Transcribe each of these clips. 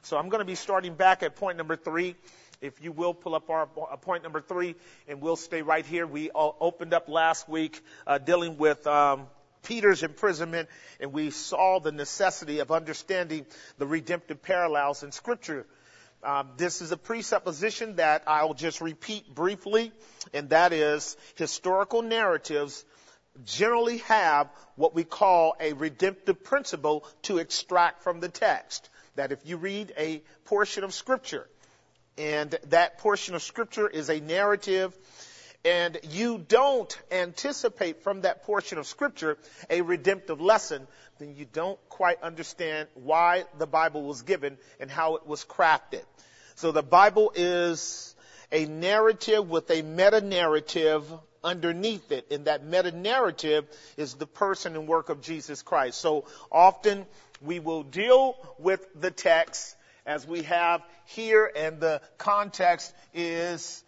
So I'm going to be starting back at point number 3. If you will, pull up our point number 3, and we'll stay right here. We opened up last week dealing with Peter's imprisonment, and we saw the necessity of understanding the redemptive parallels in Scripture. This is a presupposition that I'll just repeat briefly, and that is historical narratives generally have what we call a redemptive principle to extract from the text. That if you read a portion of Scripture, and that portion of Scripture is a narrative, and you don't anticipate from that portion of Scripture a redemptive lesson, then you don't quite understand why the Bible was given and how it was crafted. So the Bible is a narrative with a meta-narrative underneath it, and that meta-narrative is the person and work of Jesus Christ. So often we will deal with the text as we have here, and the context is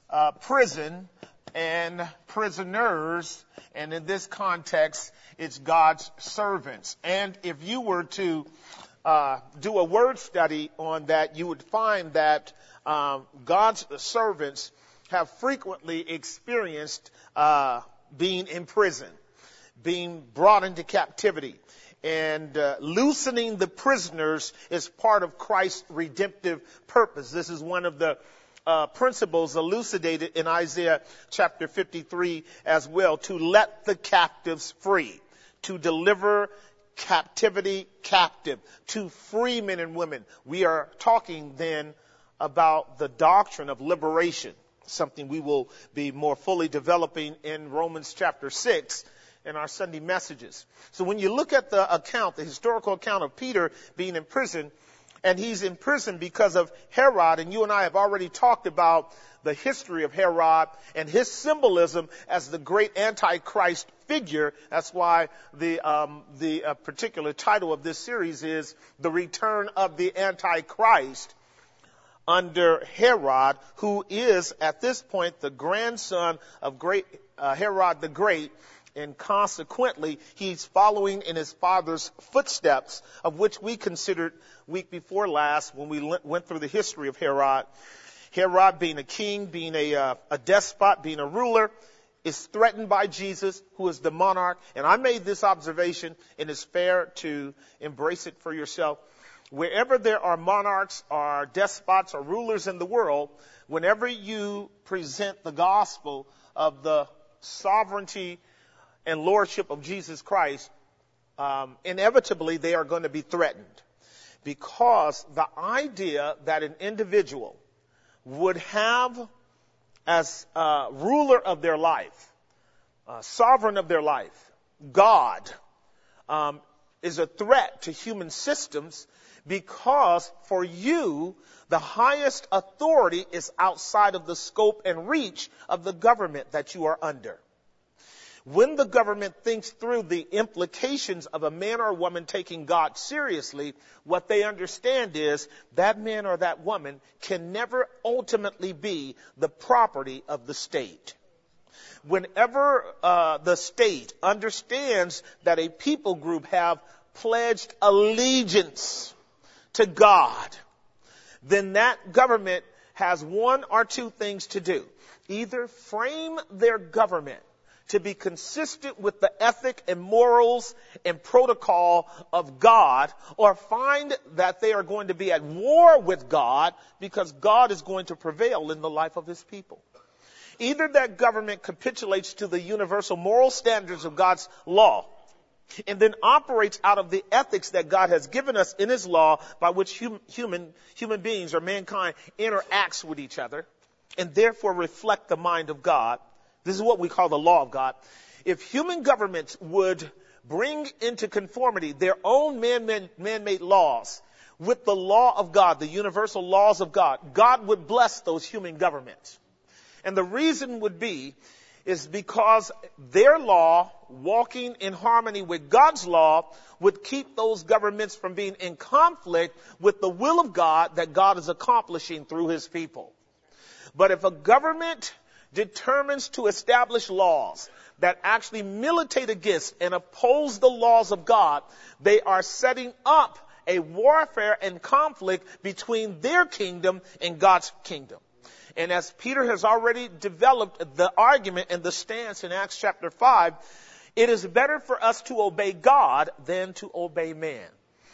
prison and prisoners, and in this context, it's God's servants. And if you were to do a word study on that, you would find that God's servants have frequently experienced being in prison, being brought into captivity. And loosening the prisoners is part of Christ's redemptive purpose. This is one of the principles elucidated in Isaiah chapter 53 as well, to let the captives free, to deliver captivity captive, to free men and women. We are talking then about the doctrine of liberation, something we will be more fully developing in Romans chapter 6 in our Sunday messages. So when you look at the account, the historical account of Peter being in prison, and he's in prison because of Herod, and you and I have already talked about the history of Herod and his symbolism as the great Antichrist figure. That's why the particular title of this series is The Return of the Antichrist under Herod, who is at this point the grandson of great Herod the Great, and consequently he's following in his father's footsteps, of which we considered week before last when we went through the history of Herod. Herod, being a king, being a despot, being a ruler, is threatened by Jesus, who is the monarch. And I made this observation, and it's fair to embrace it for yourself. Wherever there are monarchs or despots or rulers in the world, whenever you present the gospel of the sovereignty and lordship of Jesus Christ, inevitably they are going to be threatened. Because the idea that an individual would have as ruler of their life, sovereign of their life, God, is a threat to human systems, because for you, the highest authority is outside of the scope and reach of the government that you are under. When the government thinks through the implications of a man or woman taking God seriously, what they understand is that man or that woman can never ultimately be the property of the state. Whenever the state understands that a people group have pledged allegiance to God, then that government has one or two things to do. Either frame their government to be consistent with the ethic and morals and protocol of God, or find that they are going to be at war with God, because God is going to prevail in the life of his people. Either that government capitulates to the universal moral standards of God's law, and then operates out of the ethics that God has given us in his law, by which human beings or mankind interacts with each other, and therefore reflect the mind of God. This is what we call the law of God. If human governments would bring into conformity their own man-made laws with the law of God, the universal laws of God, God would bless those human governments. And the reason would be is because their law, walking in harmony with God's law, would keep those governments from being in conflict with the will of God that God is accomplishing through his people. But if a government determines to establish laws that actually militate against and oppose the laws of God, they are setting up a warfare and conflict between their kingdom and God's kingdom. And as Peter has already developed the argument and the stance in Acts chapter 5, it is better for us to obey God than to obey man.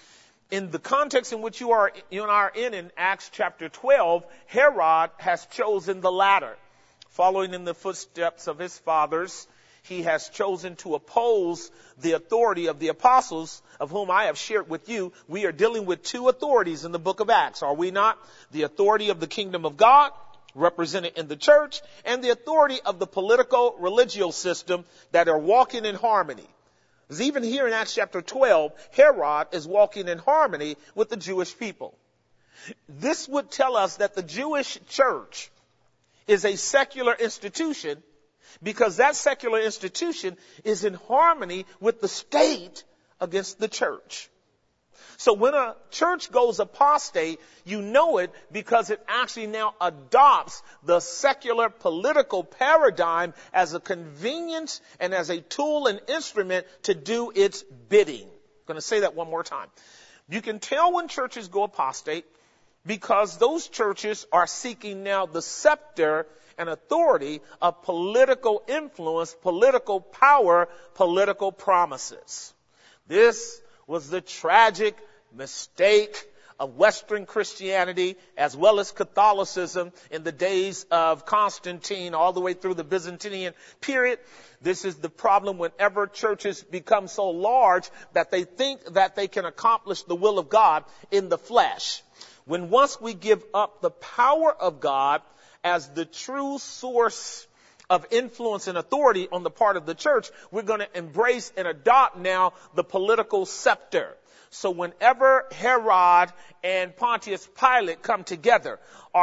In the context in which you and I are in Acts chapter 12, Herod has chosen the latter. Following in the footsteps of his fathers, he has chosen to oppose the authority of the apostles, of whom I have shared with you. We are dealing with two authorities in the book of Acts, are we not? The authority of the kingdom of God, represented in the church, and the authority of the political religio system that are walking in harmony. Because even here in Acts chapter 12, Herod is walking in harmony with the Jewish people. This would tell us that the Jewish church is a secular institution, because that secular institution is in harmony with the state against the church. So when a church goes apostate, you know it because it actually now adopts the secular political paradigm as a convenience and as a tool and instrument to do its bidding. I'm going to say that one more time. You can tell when churches go apostate because those churches are seeking now the scepter and authority of political influence, political power, political promises. This was the tragic mistake of Western Christianity as well as Catholicism in the days of Constantine all the way through the Byzantine period. This is the problem whenever churches become so large that they think that they can accomplish the will of God in the flesh. When once we give up the power of God as the true source of influence and authority on the part of the church, we're going to embrace and adopt now the political scepter. So whenever Herod and Pontius Pilate come together,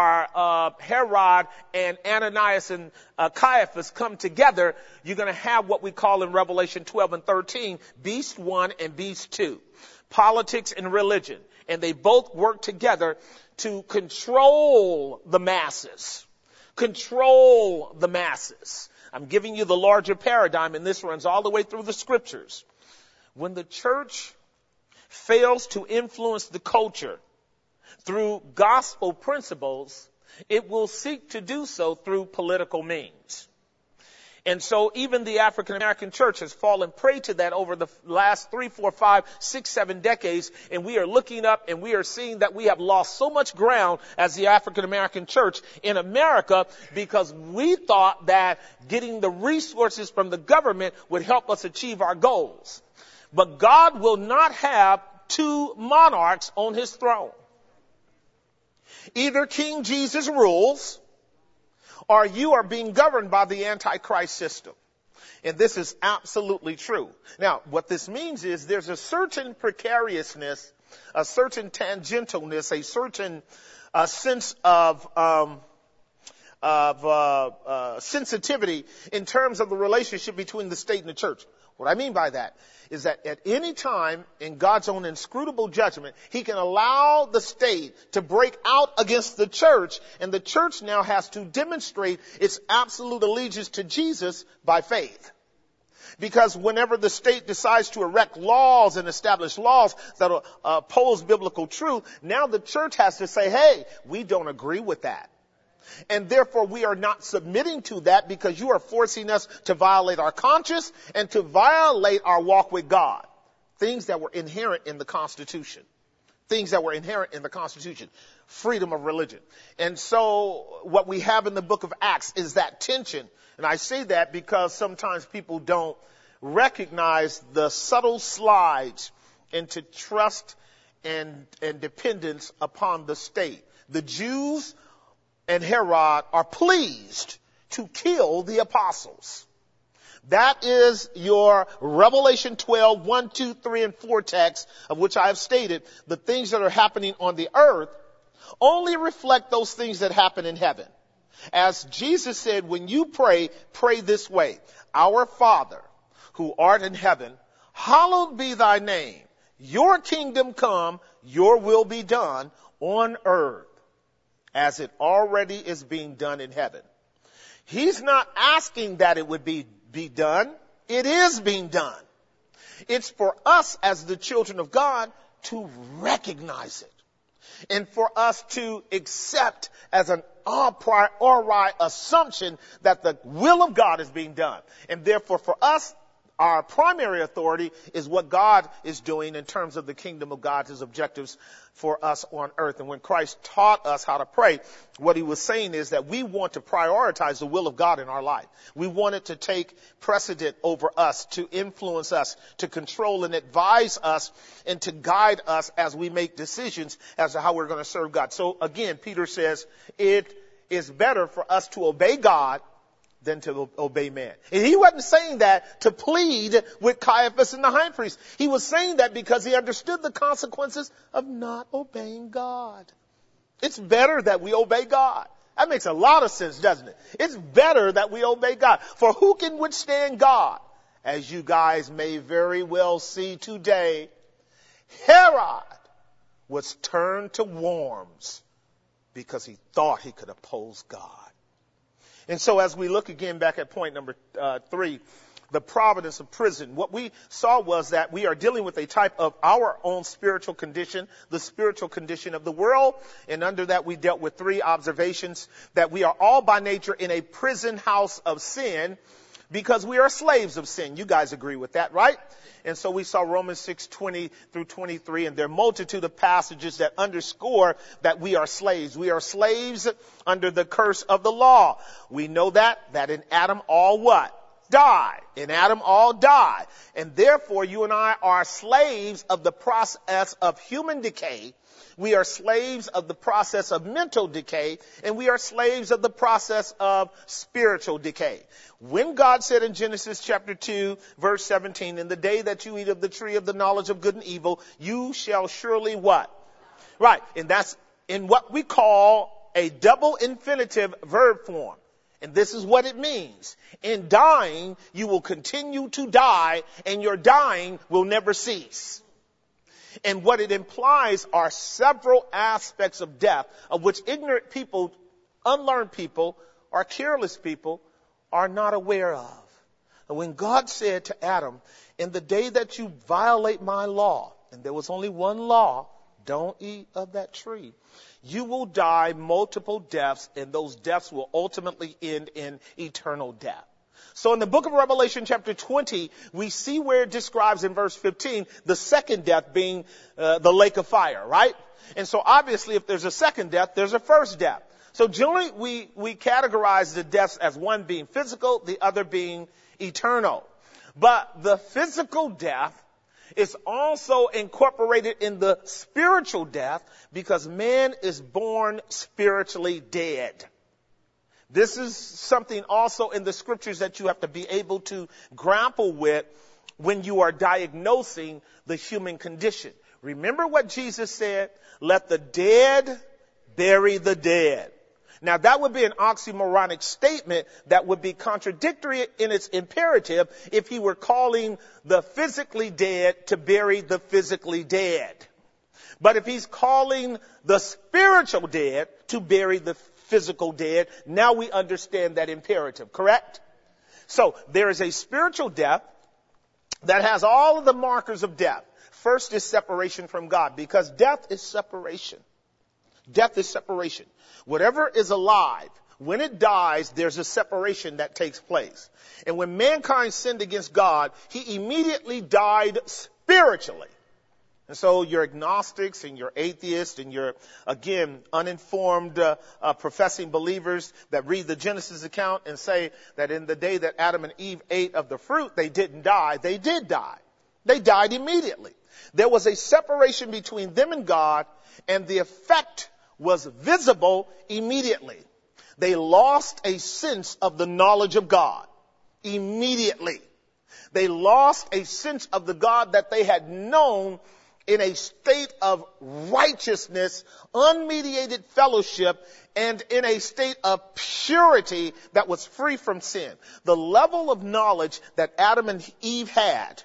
or Herod and Ananias and Caiaphas come together, you're going to have what we call in Revelation 12 and 13, Beast 1 and Beast 2. Politics and religion. And they both work together to control the masses. Control the masses. I'm giving you the larger paradigm, and this runs all the way through the scriptures. When the church fails to influence the culture through gospel principles, it will seek to do so through political means. And so even the African American church has fallen prey to that over the last 3, 4, 5, 6, 7 decades. And we are looking up and we are seeing that we have lost so much ground as the African American church in America because we thought that getting the resources from the government would help us achieve our goals. But God will not have two monarchs on his throne. Either King Jesus rules, or you are being governed by the Antichrist system. And this is absolutely true. Now, what this means is there's a certain precariousness, a certain tangentialness, a certain sense of sensitivity in terms of the relationship between the state and the church. What I mean by that is that at any time in God's own inscrutable judgment, he can allow the state to break out against the church, and the church now has to demonstrate its absolute allegiance to Jesus by faith. Because whenever the state decides to erect laws and establish laws that oppose biblical truth, now the church has to say, hey, we don't agree with that. And therefore we are not submitting to that because you are forcing us to violate our conscience and to violate our walk with God. Things that were inherent in the Constitution. Things that were inherent in the Constitution. Freedom of religion. And so what we have in the book of Acts is that tension. And I say that because sometimes people don't recognize the subtle slides into trust and dependence upon the state. The Jews and Herod are pleased to kill the apostles. That is your Revelation 12, 1, 2, 3, and 4 text of which I have stated. The things that are happening on the earth only reflect those things that happen in heaven. As Jesus said, when you pray, pray this way. Our Father, who art in heaven, hallowed be thy name. Your kingdom come, your will be done on earth as it already is being done in heaven. He's not asking that it would be done. It is being done. It's for us as the children of God to recognize it and for us to accept as an a priori assumption that the will of God is being done. And therefore for us, our primary authority is what God is doing in terms of the kingdom of God, his objectives for us on earth. And when Christ taught us how to pray, what he was saying is that we want to prioritize the will of God in our life. We want it to take precedent over us, to influence us, to control and advise us, and to guide us as we make decisions as to how we're going to serve God. So again, Peter says it is better for us to obey God than to obey man. And he wasn't saying that to plead with Caiaphas and the high priest. He was saying that because he understood the consequences of not obeying God. It's better that we obey God. That makes a lot of sense, doesn't it? It's better that we obey God. For who can withstand God? As you guys may very well see today, Herod was turned to worms because he thought he could oppose God. And so as we look again back at point number 3, the providence of prison, what we saw was that we are dealing with a type of our own spiritual condition, the spiritual condition of the world. And under that, we dealt with 3 observations: that we are all by nature in a prison house of sin because we are slaves of sin. You guys agree with that, right? And so we saw Romans 6:20 through 23, and there are a multitude of passages that underscore that we are slaves. We are slaves under the curse of the law. We know that in Adam all what? Die. In Adam all die. And therefore you and I are slaves of the process of human decay. We are slaves of the process of mental decay, and we are slaves of the process of spiritual decay. When God said in Genesis chapter 2, verse 17, in the day that you eat of the tree of the knowledge of good and evil, you shall surely what? Right. And that's in what we call a double infinitive verb form. And this is what it means. In dying, you will continue to die, and your dying will never cease. And what it implies are several aspects of death, of which ignorant people, unlearned people, or careless people are not aware of. And when God said to Adam, in the day that you violate my law, and there was only one law, don't eat of that tree, you will die multiple deaths, and those deaths will ultimately end in eternal death. So in the book of Revelation chapter 20, we see where it describes in verse 15 the second death being the lake of fire, right? And so obviously if there's a second death, there's a first death. So generally we categorize the deaths as one being physical, the other being eternal. But the physical death is also incorporated in the spiritual death because man is born spiritually dead. This is something also in the scriptures that you have to be able to grapple with when you are diagnosing the human condition. Remember what Jesus said, let the dead bury the dead. Now that would be an oxymoronic statement that would be contradictory in its imperative if he were calling the physically dead to bury the physically dead. But if he's calling the spiritual dead to bury the physical dead, now we understand that imperative, correct? So there is a spiritual death that has all of the markers of death. First is separation from God, because death is separation. Death is separation. Whatever is alive, when it dies, there's a separation that takes place. And when mankind sinned against God, he immediately died spiritually. And so your agnostics and your atheists and your, again, uninformed professing believers that read the Genesis account and say that in the day that Adam and Eve ate of the fruit, they didn't die. They did die. They died immediately. There was a separation between them and God, and the effect was visible immediately. They lost a sense of the knowledge of God immediately. They lost a sense of the God that they had known in a state of righteousness, unmediated fellowship, and in a state of purity that was free from sin. The level of knowledge that Adam and Eve had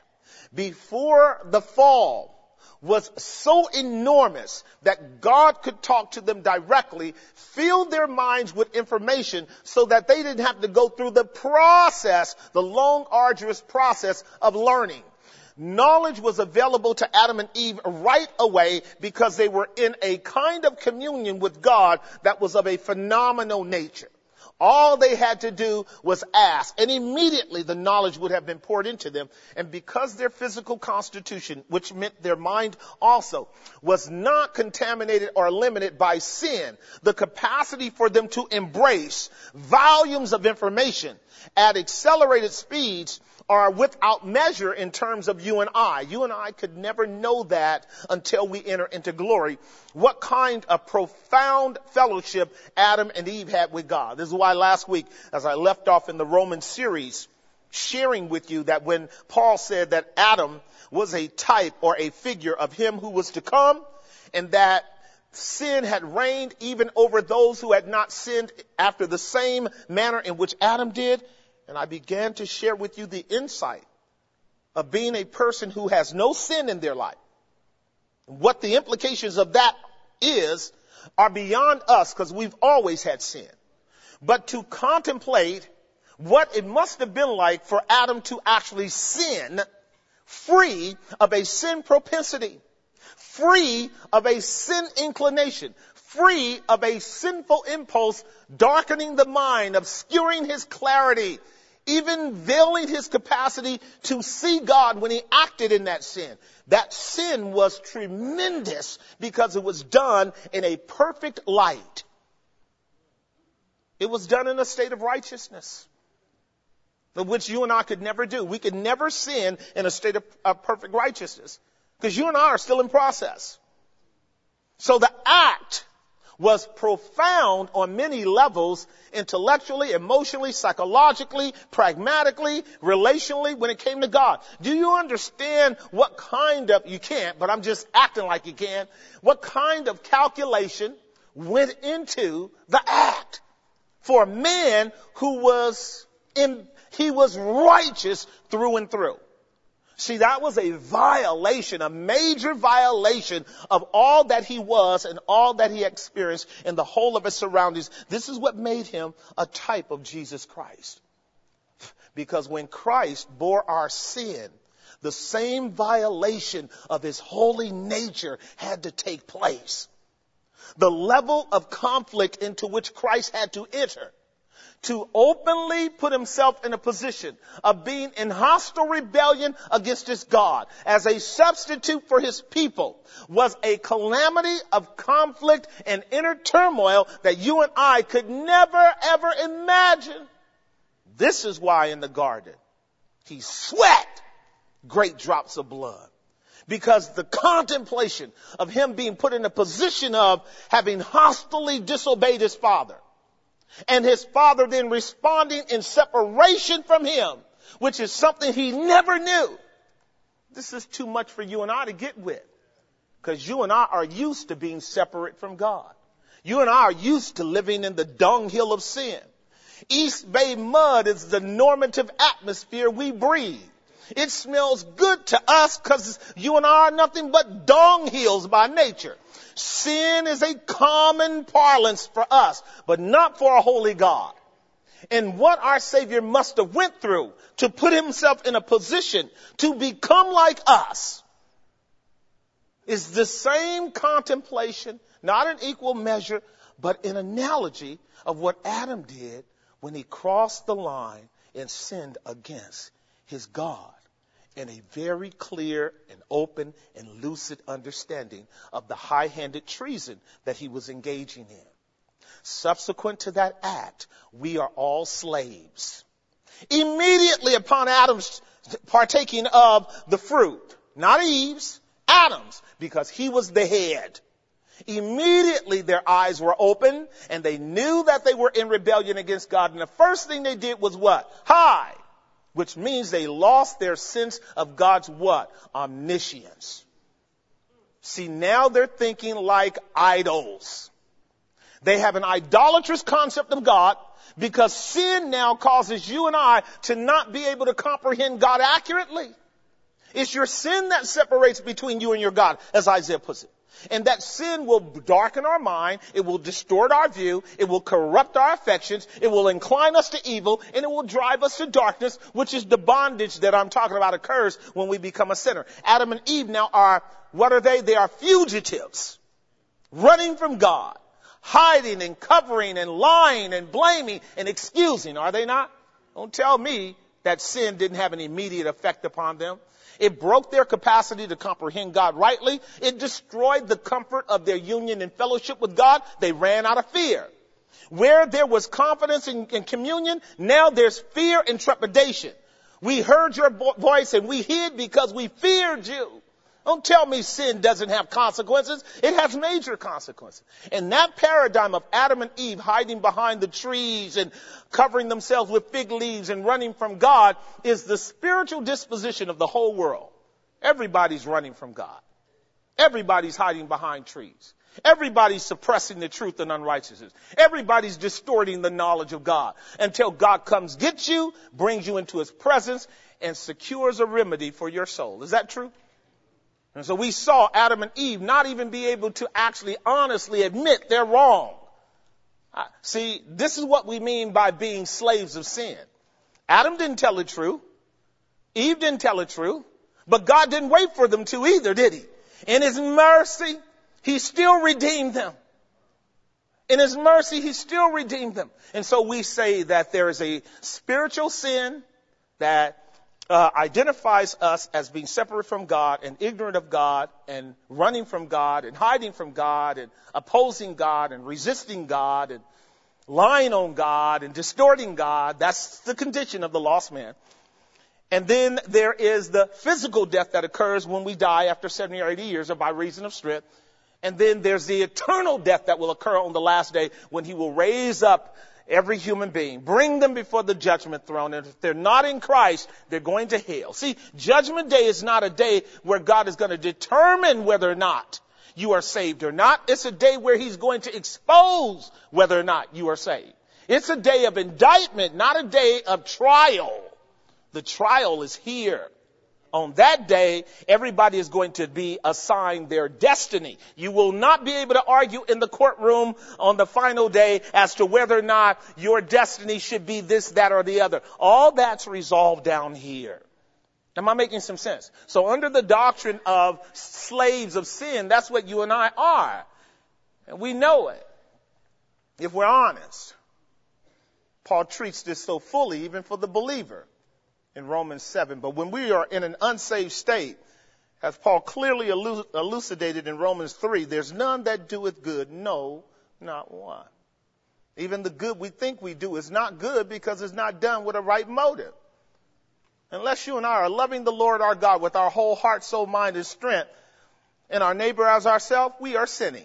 before the fall was so enormous that God could talk to them directly, fill their minds with information so that they didn't have to go through the process, the long, arduous process of learning. Knowledge was available to Adam and Eve right away because they were in a kind of communion with God that was of a phenomenal nature. All they had to do was ask, and immediately the knowledge would have been poured into them. And because their physical constitution, which meant their mind also, was not contaminated or limited by sin, the capacity for them to embrace volumes of information at accelerated speeds are without measure in terms of you and I. You and I could never know that until we enter into glory. What kind of profound fellowship Adam and Eve had with God. This is why last week, as I left off in the Roman series, sharing with you that when Paul said that Adam was a type or a figure of him who was to come, and that sin had reigned even over those who had not sinned after the same manner in which Adam did. And I began to share with you the insight of being a person who has no sin in their life. What the implications of that are beyond us, because we've always had sin. But to contemplate what it must have been like for Adam to actually sin, free of a sin propensity, free of a sin inclination, free of a sinful impulse darkening the mind, obscuring his clarity, even veiling his capacity to see God when he acted in that sin. That sin was tremendous because it was done in a perfect light. It was done in a state of righteousness, which you and I could never do. We could never sin in a state of perfect righteousness because you and I are still in process. So the act was profound on many levels, intellectually, emotionally, psychologically, pragmatically, relationally, when it came to God. Do you understand what kind of, you can't, but I'm just acting like you can, what kind of calculation went into the act for a man who was righteous through and through? See, that was a violation, a major violation of all that he was and all that he experienced in the whole of his surroundings. This is what made him a type of Jesus Christ. Because when Christ bore our sin, the same violation of his holy nature had to take place. The level of conflict into which Christ had to enter to openly put himself in a position of being in hostile rebellion against his God as a substitute for his people was a calamity of conflict and inner turmoil that you and I could never, ever imagine. This is why in the garden he sweat great drops of blood. Because the contemplation of him being put in a position of having hostilely disobeyed his father, and his father then responding in separation from him, which is something he never knew. This is too much for you and I to get with, because you and I are used to being separate from God. You and I are used to living in the dunghill of sin. East Bay mud is the normative atmosphere we breathe. It smells good to us because you and I are nothing but dunghills by nature. Sin is a common parlance for us, but not for a holy God. And what our Savior must have went through to put himself in a position to become like us is the same contemplation, not in equal measure, but in analogy of what Adam did when he crossed the line and sinned against his God, in a very clear and open and lucid understanding of the high-handed treason that he was engaging in. Subsequent to that act, we are all slaves. Immediately upon Adam's partaking of the fruit, not Eve's, Adam's, because he was the head. Immediately their eyes were open and they knew that they were in rebellion against God. And the first thing they did was what? Hide. Which means they lost their sense of God's what? Omniscience. See, now they're thinking like idols. They have an idolatrous concept of God because sin now causes you and I to not be able to comprehend God accurately. It's your sin that separates between you and your God, as Isaiah puts it. And that sin will darken our mind. It will distort our view. It will corrupt our affections. It will incline us to evil, and it will drive us to darkness, which is the bondage that I'm talking about occurs when we become a sinner. Adam and Eve now are, what are they? They are fugitives, running from God, hiding and covering and lying and blaming and excusing, are they not? Don't tell me that sin didn't have an immediate effect upon them. It broke their capacity to comprehend God rightly. It destroyed the comfort of their union and fellowship with God. They ran out of fear. Where there was confidence in communion, now there's fear and trepidation. We heard your voice and we hid because we feared you. Don't tell me sin doesn't have consequences. It has major consequences. And that paradigm of Adam and Eve hiding behind the trees and covering themselves with fig leaves and running from God is the spiritual disposition of the whole world. Everybody's running from God. Everybody's hiding behind trees. Everybody's suppressing the truth and unrighteousness. Everybody's distorting the knowledge of God until God comes, gets you, brings you into his presence, and secures a remedy for your soul. Is that true? And so we saw Adam and Eve not even be able to actually honestly admit they're wrong. See, this is what we mean by being slaves of sin. Adam didn't tell the truth. Eve didn't tell the truth. But God didn't wait for them to either, did he? In his mercy, he still redeemed them. In his mercy, he still redeemed them. And so we say that there is a spiritual sin that identifies us as being separate from God and ignorant of God and running from God and hiding from God and opposing God and resisting God and lying on God and distorting God. That's the condition of the lost man. And then there is the physical death that occurs when we die after 70 or 80 years or by reason of strength. And then there's the eternal death that will occur on the last day when he will raise up every human being, bring them before the judgment throne. And if they're not in Christ, they're going to hell. See, Judgment Day is not a day where God is going to determine whether or not you are saved or not. It's a day where he's going to expose whether or not you are saved. It's a day of indictment, not a day of trial. The trial is here. On that day, everybody is going to be assigned their destiny. You will not be able to argue in the courtroom on the final day as to whether or not your destiny should be this, that, or the other. All that's resolved down here. Am I making some sense? So under the doctrine of slaves of sin, that's what you and I are. And we know it. If we're honest. Paul treats this so fully, even for the believer. In Romans 7. But when we are in an unsaved state, as Paul clearly elucidated in Romans 3, there's none that doeth good, no, not one. Even the good we think we do is not good because it's not done with a right motive. Unless you and I are loving the Lord our God with our whole heart, soul, mind, and strength, and our neighbor as ourselves, we are sinning.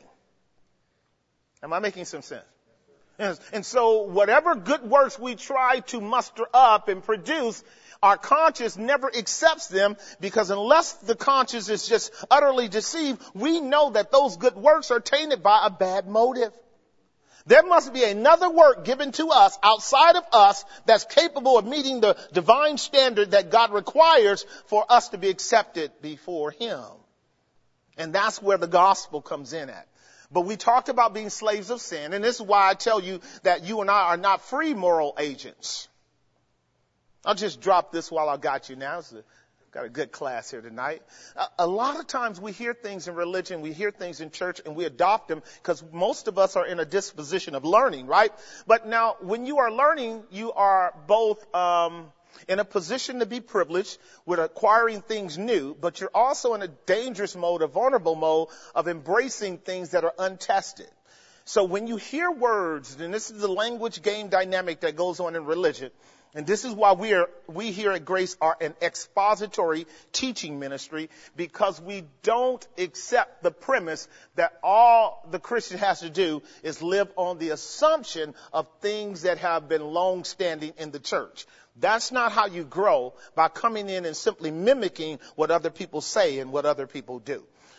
Am I making some sense? And so whatever good works we try to muster up and produce, our conscience never accepts them, because unless the conscience is just utterly deceived, we know that those good works are tainted by a bad motive. There must be another work given to us outside of us that's capable of meeting the divine standard that God requires for us to be accepted before him. And that's where the gospel comes in at. But we talked about being slaves of sin, and this is why I tell you that you and I are not free moral agents. I'll just drop this while I got you now. Got a good class here tonight. A lot of times we hear things in religion, we hear things in church, and we adopt them because most of us are in a disposition of learning, right? But now, when you are learning, you are both in a position to be privileged with acquiring things new, but you're also in a dangerous mode, a vulnerable mode of embracing things that are untested. So when you hear words, and this is the language game dynamic that goes on in religion, and this is why we here at Grace are an expository teaching ministry, because we don't accept the premise that all the Christian has to do is live on the assumption of things that have been long standing in the church. That's not how you grow, by coming in and simply mimicking what other people say and what other people do.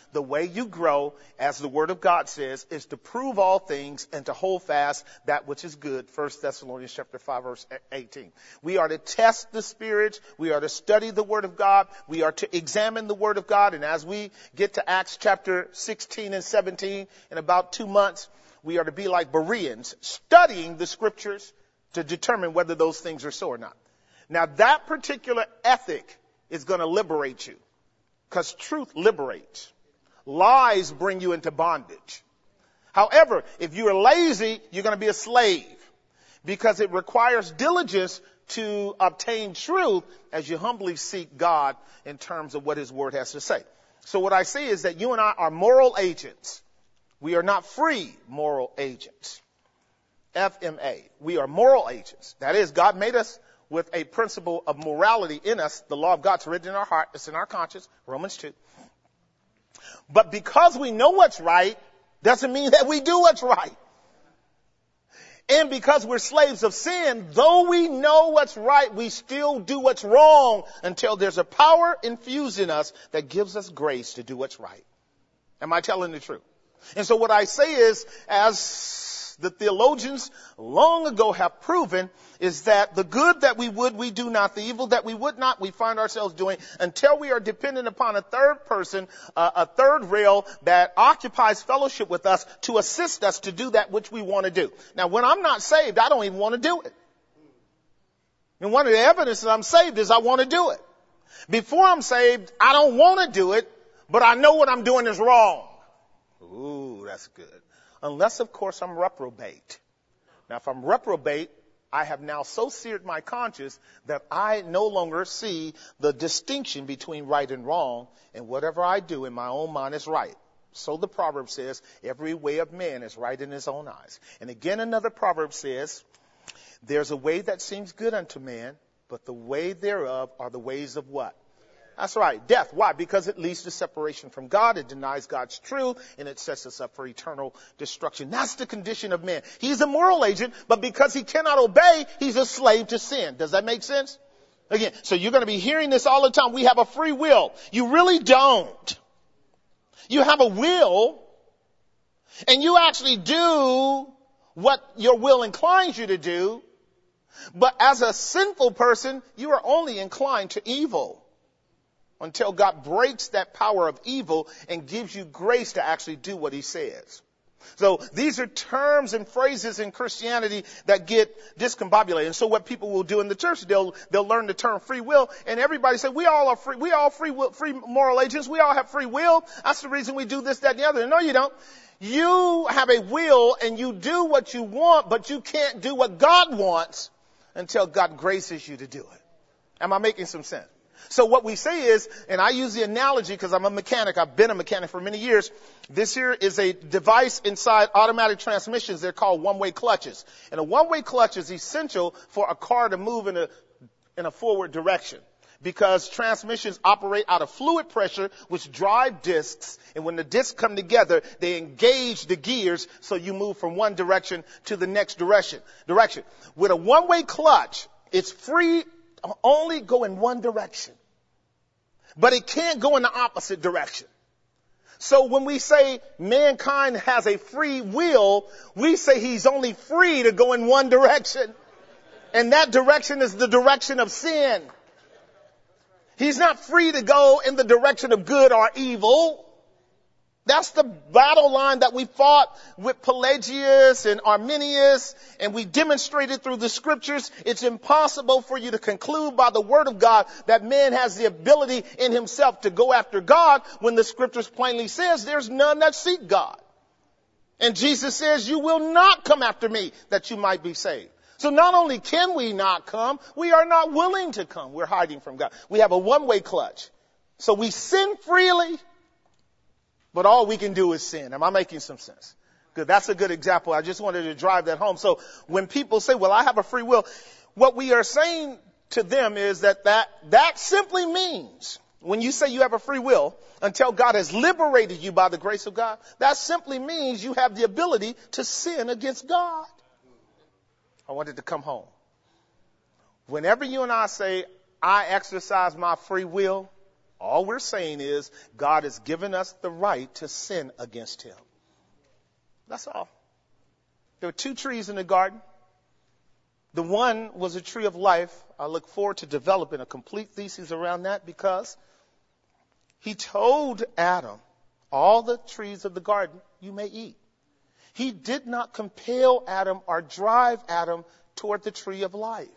the way you grow, as the Word of God says, is to prove all things and to hold fast that which is good. 1 Thessalonians chapter 5, verse 18. We are to test the spirits. We are to study the Word of God. We are to examine the Word of God. And as we get to Acts chapter 16 and 17 in about 2 months, we are to be like Bereans, studying the Scriptures to determine whether those things are so or not. Now, that particular ethic is going to liberate you, because truth liberates. Lies bring you into bondage. However, if you are lazy, you're going to be a slave, because it requires diligence to obtain truth as you humbly seek God in terms of what His Word has to say. So what I say is that you and I are moral agents. We are not free moral agents. FMA. We are moral agents. That is, God made us with a principle of morality in us. The law of God's written in our heart. It's in our conscience. Romans 2. But because we know what's right, doesn't mean that we do what's right. And because we're slaves of sin, though we know what's right, we still do what's wrong until there's a power infused in us that gives us grace to do what's right. Am I telling the truth? And so what I say is, as the theologians long ago have proven, is that the good that we would, we do not. The evil that we would not, we find ourselves doing, until we are dependent upon a third person, a third rail that occupies fellowship with us to assist us to do that which we want to do. Now, when I'm not saved, I don't even want to do it. And one of the evidence that I'm saved is I want to do it. Before I'm saved, I don't want to do it, but I know what I'm doing is wrong. Ooh, that's good. Unless, of course, I'm reprobate. Now, if I'm reprobate, I have now so seared my conscience that I no longer see the distinction between right and wrong, and whatever I do in my own mind is right. So the proverb says, every way of man is right in his own eyes. And again, another proverb says, there's a way that seems good unto man, but the way thereof are the ways of what? That's right, death. Why? Because it leads to separation from God. It denies God's truth, and it sets us up for eternal destruction. That's the condition of man. He's a moral agent, but because he cannot obey, he's a slave to sin. Does that make sense? Again, so you're going to be hearing this all the time. We have a free will. You really don't. You have a will, and you actually do what your will inclines you to do, but as a sinful person, you are only inclined to evil until God breaks that power of evil and gives you grace to actually do what He says. So these are terms and phrases in Christianity that get discombobulated. And so what people will do in the church, they'll learn the term free will, and everybody say, we all free moral agents. We all have free will. That's the reason we do this, that, and the other. No, you don't. You have a will and you do what you want, but you can't do what God wants until God graces you to do it. Am I making some sense? So what we say is, and I use the analogy because I'm a mechanic. I've been a mechanic for many years. This here is a device inside automatic transmissions. They're called one-way clutches. And a one-way clutch is essential for a car to move in a forward direction, because transmissions operate out of fluid pressure, which drive discs. And when the discs come together, they engage the gears, so you move from one direction to the next direction. With a one-way clutch, it's free to only go in one direction, but it can't go in the opposite direction. So when we say mankind has a free will, we say he's only free to go in one direction. And that direction is the direction of sin. He's not free to go in the direction of good or evil. That's the battle line that we fought with Pelagius and Arminius, and we demonstrated through the scriptures. It's impossible for you to conclude by the word of God that man has the ability in himself to go after God, when the scriptures plainly says there's none that seek God. And Jesus says, you will not come after me that you might be saved. So not only can we not come, we are not willing to come. We're hiding from God. We have a one-way clutch. So we sin freely, but all we can do is sin. Am I making some sense? Good. That's a good example. I just wanted to drive that home. So when people say, well, I have a free will, what we are saying to them is that simply means, when you say you have a free will, until God has liberated you by the grace of God, that simply means you have the ability to sin against God. I wanted to come home. Whenever you and I say, I exercise my free will, All we're saying is God has given us the right to sin against him. That's all. There were 2 trees in the garden. The one was a tree of life. I look forward to developing a complete thesis around that, because he told Adam, all the trees of the garden you may eat. He did not compel Adam or drive Adam toward the tree of life.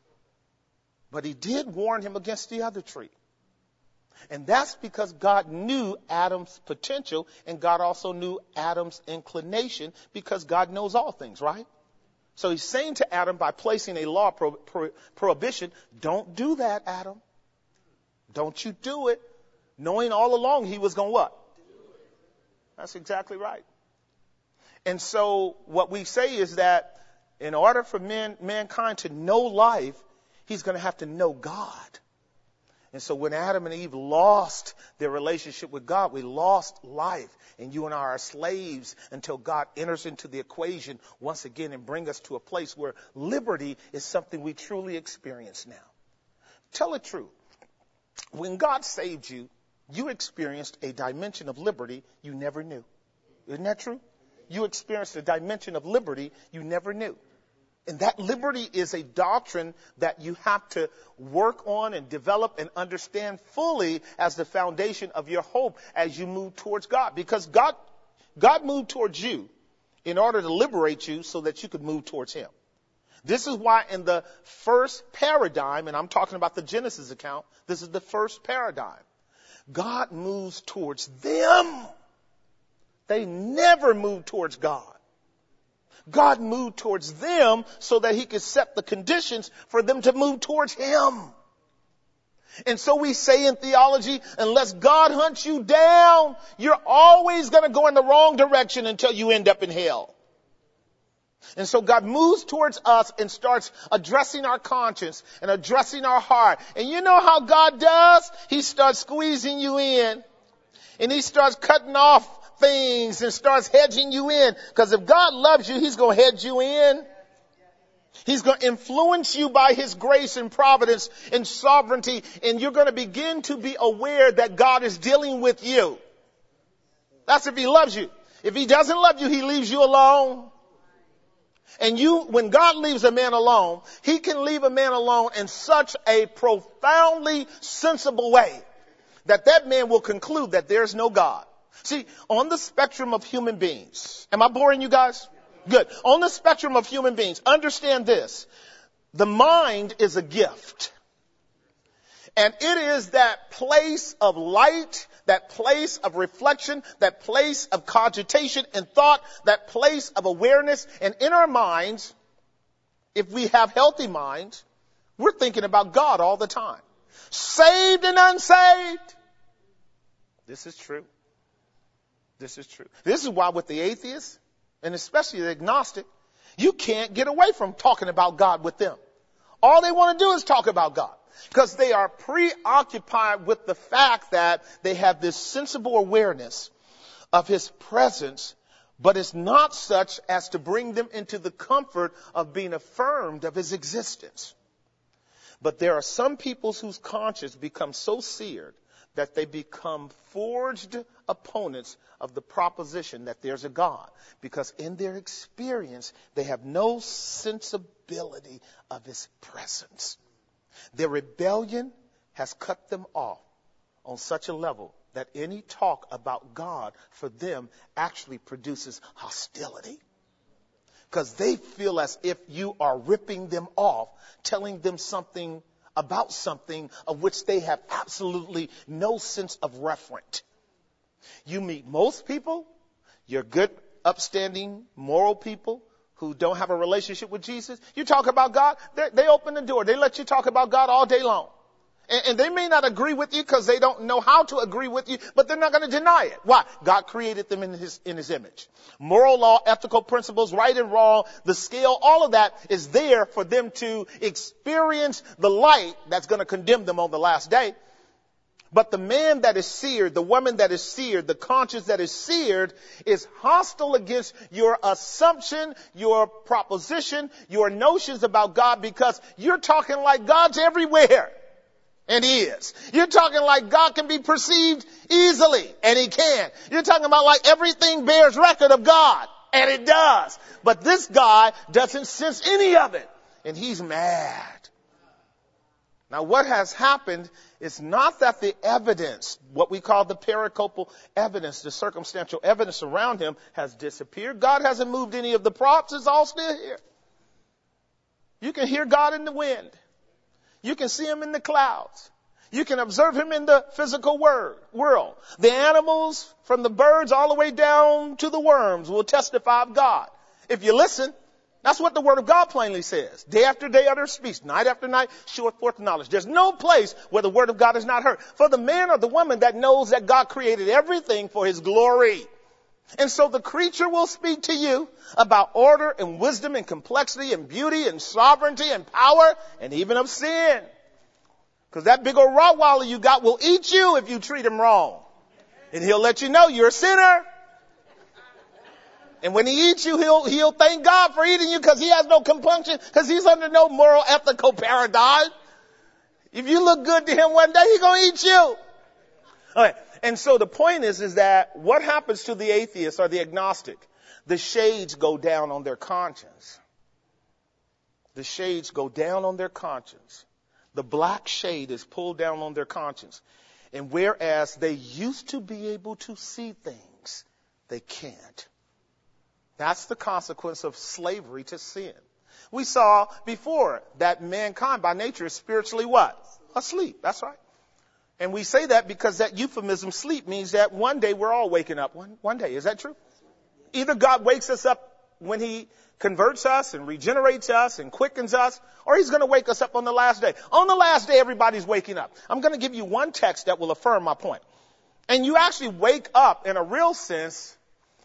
But he did warn him against the other tree. And that's because God knew Adam's potential, and God also knew Adam's inclination, because God knows all things, right? So he's saying to Adam, by placing a law prohibition, don't do that, Adam. Don't you do it. Knowing all along he was going to what? That's exactly right. And so what we say is that in order for mankind to know life, he's going to have to know God. And so when Adam and Eve lost their relationship with God, we lost life. And you and I are slaves until God enters into the equation once again and bring us to a place where liberty is something we truly experience now. Tell the truth. When God saved you, you experienced a dimension of liberty you never knew. Isn't that true? You experienced a dimension of liberty you never knew. And that liberty is a doctrine that you have to work on and develop and understand fully as the foundation of your hope as you move towards God. Because God moved towards you in order to liberate you so that you could move towards him. This is why in the first paradigm, and I'm talking about the Genesis account, this is the first paradigm. God moves towards them. They never moved towards God. God moved towards them so that he could set the conditions for them to move towards him. And so we say in theology, unless God hunts you down, you're always going to go in the wrong direction until you end up in hell. And so God moves towards us and starts addressing our conscience and addressing our heart. And you know how God does? He starts squeezing you in, and he starts cutting off things and starts hedging you in. Because if God loves you, he's going to hedge you in. He's going to influence you by his grace and providence and sovereignty. And you're going to begin to be aware that God is dealing with you. That's if he loves you. If he doesn't love you, he leaves you alone. And when God leaves a man alone, he can leave a man alone in such a profoundly sensible way that man will conclude that there's no God. See, on the spectrum of human beings, am I boring you guys? Good. On the spectrum of human beings, understand this. The mind is a gift. And it is that place of light, that place of reflection, that place of cogitation and thought, that place of awareness. And in our minds, if we have healthy minds, we're thinking about God all the time. Saved and unsaved. This is true. This is true. This is why with the atheists, and especially the agnostic, you can't get away from talking about God with them. All they want to do is talk about God. Because they are preoccupied with the fact that they have this sensible awareness of his presence, but it's not such as to bring them into the comfort of being affirmed of his existence. But there are some people whose conscience becomes so seared that they become forged opponents of the proposition that there's a God. Because in their experience, they have no sensibility of his presence. Their rebellion has cut them off on such a level that any talk about God for them actually produces hostility. Because they feel as if you are ripping them off, telling them something about something of which they have absolutely no sense of reference. You meet most people, you're good, upstanding, moral people who don't have a relationship with Jesus. You talk about God, they open the door. They let you talk about God all day long. And they may not agree with you because they don't know how to agree with you, but they're not going to deny it. Why? God created them in his image. Moral law, ethical principles, right and wrong, the scale, all of that is there for them to experience the light that's going to condemn them on the last day. But the man that is seared, the woman that is seared, the conscience that is seared is hostile against your assumption, your proposition, your notions about God, because you're talking like God's everywhere. And he is. You're talking like God can be perceived easily, and he can. You're talking about like everything bears record of God, and it does. But this guy doesn't sense any of it, and he's mad. Now what has happened is not that the evidence, what we call the pericope evidence, the circumstantial evidence around him has disappeared. God hasn't moved any of the props. It's all still here. You can hear God in the wind. You can see him in the clouds. You can observe him in the physical world. The animals, from the birds all the way down to the worms, will testify of God. If you listen, that's what the word of God plainly says. Day after day utters speech, night after night showeth forth knowledge. There's no place where the word of God is not heard. For the man or the woman that knows that God created everything for his glory. And so the creature will speak to you about order and wisdom and complexity and beauty and sovereignty and power and even of sin. Because that big old Rottweiler you got will eat you if you treat him wrong. And he'll let you know you're a sinner. And when he eats you, he'll thank God for eating you because he has no compunction, because he's under no moral, ethical paradigm. If you look good to him one day, he's going to eat you. Okay. And so the point is that what happens to the atheist or the agnostic? The shades go down on their conscience. The shades go down on their conscience. The black shade is pulled down on their conscience. And whereas they used to be able to see things, they can't. That's the consequence of slavery to sin. We saw before that mankind by nature is spiritually what? Asleep. That's right. And we say that because that euphemism, sleep, means that one day we're all waking up. One day. Is that true? Either God wakes us up when he converts us and regenerates us and quickens us, or he's going to wake us up on the last day. On the last day, everybody's waking up. I'm going to give you one text that will affirm my point. And you actually wake up in a real sense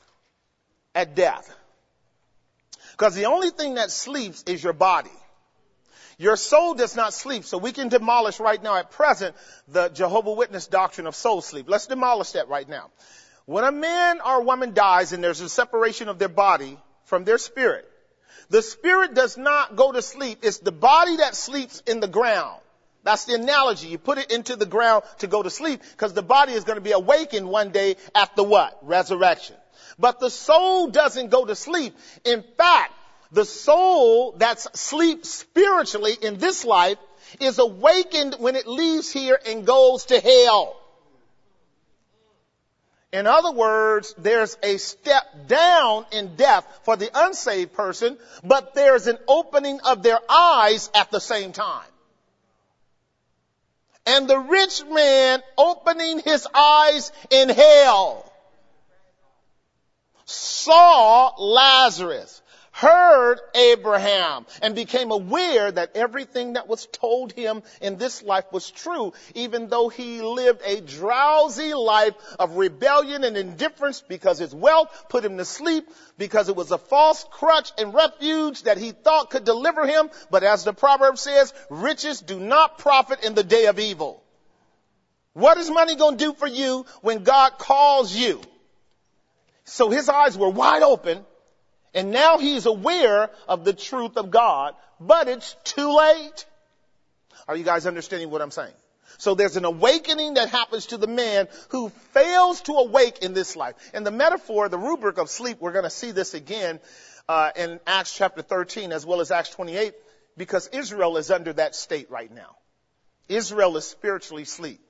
at death. Because the only thing that sleeps is your body. Your soul does not sleep, so we can demolish right now at present the Jehovah's Witness doctrine of soul sleep. Let's demolish that right now. When a man or a woman dies and there's a separation of their body from their spirit, the spirit does not go to sleep. It's the body that sleeps in the ground. That's the analogy. You put it into the ground to go to sleep because the body is going to be awakened one day after what? Resurrection. But the soul doesn't go to sleep. In fact, the soul that sleeps spiritually in this life is awakened when it leaves here and goes to hell. In other words, there's a step down in death for the unsaved person, but there's an opening of their eyes at the same time. And the rich man opening his eyes in hell saw Lazarus, heard Abraham, and became aware that everything that was told him in this life was true, even though he lived a drowsy life of rebellion and indifference because his wealth put him to sleep, because it was a false crutch and refuge that he thought could deliver him. But as the proverb says, riches do not profit in the day of evil. What is money going to do for you when God calls you? So his eyes were wide open, and now he's aware of the truth of God, but it's too late. Are you guys understanding what I'm saying? So there's an awakening that happens to the man who fails to awake in this life. And the metaphor, the rubric of sleep, we're going to see this again in Acts chapter 13 as well as Acts 28, because Israel is under that state right now. Israel is spiritually asleep.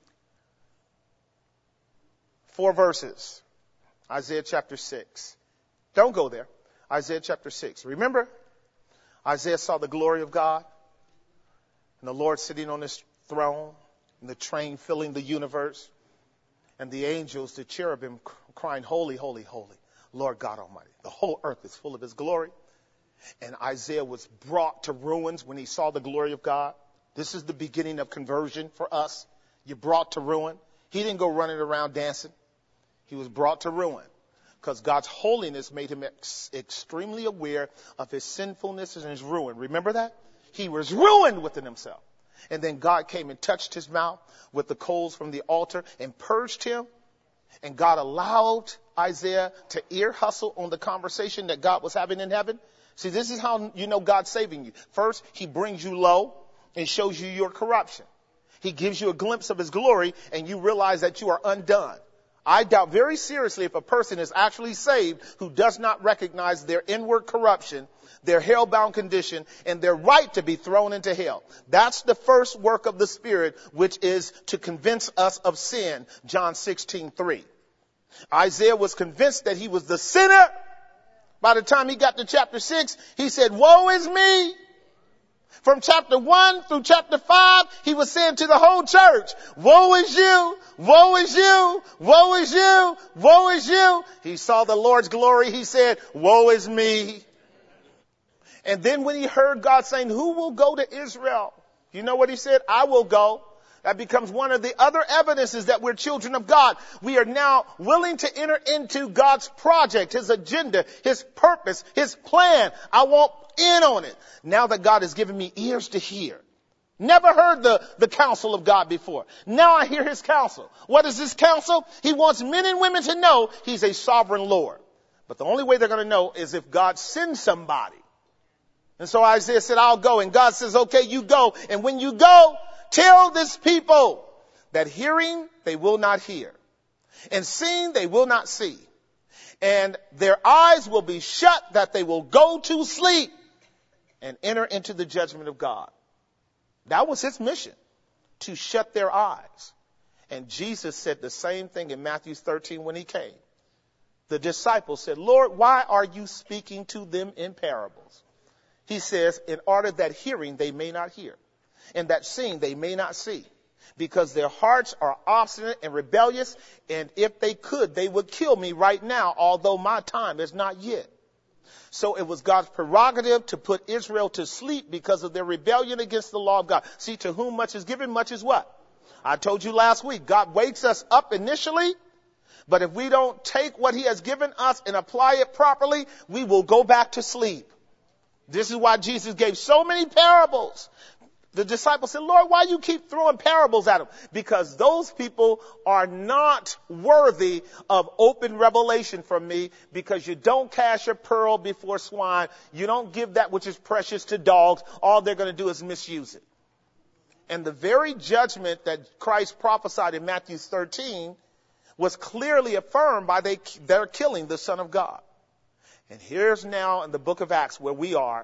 4 verses. Isaiah chapter 6. Don't go there. Isaiah chapter 6. Remember, Isaiah saw the glory of God and the Lord sitting on his throne and the train filling the universe and the angels, the cherubim crying, holy, holy, holy, Lord God Almighty. The whole earth is full of his glory. And Isaiah was brought to ruins when he saw the glory of God. This is the beginning of conversion for us. You're brought to ruin. He didn't go running around dancing. He was brought to ruin because God's holiness made him extremely aware of his sinfulness and his ruin. Remember that? He was ruined within himself. And then God came and touched his mouth with the coals from the altar and purged him. And God allowed Isaiah to ear hustle on the conversation that God was having in heaven. See, this is how you know God's saving you. First, he brings you low and shows you your corruption. He gives you a glimpse of his glory and you realize that you are undone. I doubt very seriously if a person is actually saved who does not recognize their inward corruption, their hell-bound condition, and their right to be thrown into hell. That's the first work of the Spirit, which is to convince us of sin. John 16:3. Isaiah was convinced that he was the sinner. By the time he got to chapter 6, he said, woe is me. From chapter 1 through chapter 5, he was saying to the whole church, woe is you, woe is you, woe is you, woe is you. He saw the Lord's glory. He said, woe is me. And then when he heard God saying, who will go to Israel? You know what he said? I will go. That becomes one of the other evidences that we're children of God. We are now willing to enter into God's project, his agenda, his purpose, his plan. I want in on it. Now that God has given me ears to hear. Never heard the counsel of God before. Now I hear his counsel. What is his counsel? He wants men and women to know he's a sovereign Lord. But the only way they're going to know is if God sends somebody. And so Isaiah said, I'll go. And God says, okay, you go. And when you go, tell this people that hearing they will not hear, and seeing they will not see, and their eyes will be shut, that they will go to sleep and enter into the judgment of God. That was his mission, to shut their eyes. And Jesus said the same thing in Matthew 13 when he came. The disciples said, Lord, why are you speaking to them in parables? He says, in order that hearing they may not hear, and that seeing they may not see, because their hearts are obstinate and rebellious, and if they could, they would kill me right now, although my time is not yet. So it was God's prerogative to put Israel to sleep because of their rebellion against the law of God. See, to whom much is given, much is what? I told you last week, God wakes us up initially, but if we don't take what he has given us and apply it properly, we will go back to sleep. This is why Jesus gave so many parables. The disciples said, Lord, why you keep throwing parables at them? Because those people are not worthy of open revelation from me, because you don't cast your pearl before swine. You don't give that which is precious to dogs. All they're going to do is misuse it. And the very judgment that Christ prophesied in Matthew 13 was clearly affirmed by their killing the Son of God. And here's now in the book of Acts where we are.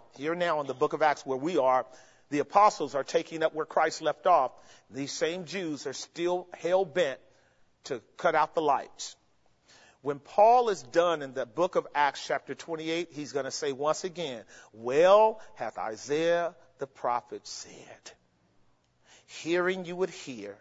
The apostles are taking up where Christ left off. These same Jews are still hell-bent to cut out the lights. When Paul is done in the book of Acts chapter 28, he's going to say once again, well hath Isaiah the prophet said, hearing you would hear,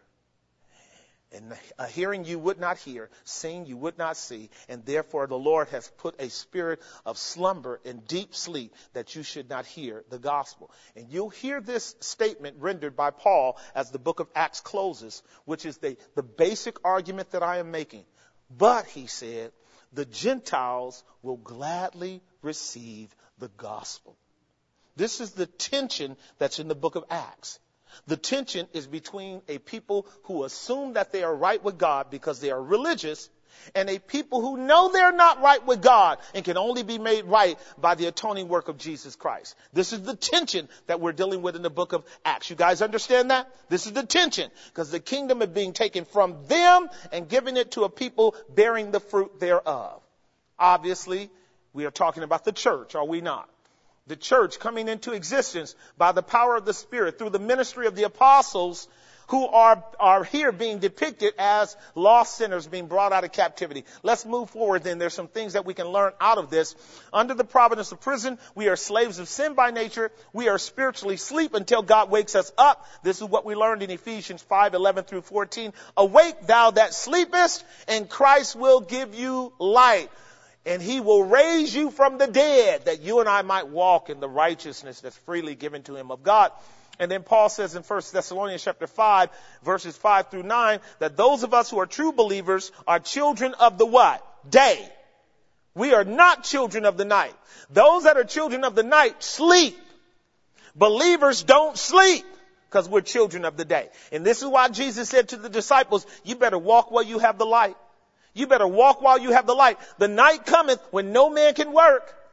and hearing you would not hear, seeing you would not see, and therefore the Lord has put a spirit of slumber and deep sleep that you should not hear the gospel. And you'll hear this statement rendered by Paul as the book of Acts closes, which is the basic argument that I am making. But, he said, the Gentiles will gladly receive the gospel. This is the tension that's in the book of Acts. The tension is between a people who assume that they are right with God because they are religious, and a people who know they're not right with God and can only be made right by the atoning work of Jesus Christ. This is the tension that we're dealing with in the book of Acts. You guys understand that? This is the tension, because the kingdom is being taken from them and giving it to a people bearing the fruit thereof. Obviously, we are talking about the church, are we not? The church coming into existence by the power of the Spirit through the ministry of the apostles, who are here being depicted as lost sinners being brought out of captivity. Let's move forward then. There's some things that we can learn out of this. Under the providence of prison, we are slaves of sin by nature. We are spiritually asleep until God wakes us up. This is what we learned in Ephesians 5:11 through 14. Awake thou that sleepest, and Christ will give you light. And he will raise you from the dead, that you and I might walk in the righteousness that's freely given to him of God. And then Paul says in 1 Thessalonians chapter 5, verses 5 through 9, that those of us who are true believers are children of the what? Day. We are not children of the night. Those that are children of the night sleep. Believers don't sleep, because we're children of the day. And this is why Jesus said to the disciples, you better walk while you have the light. You better walk while you have the light. The night cometh when no man can work.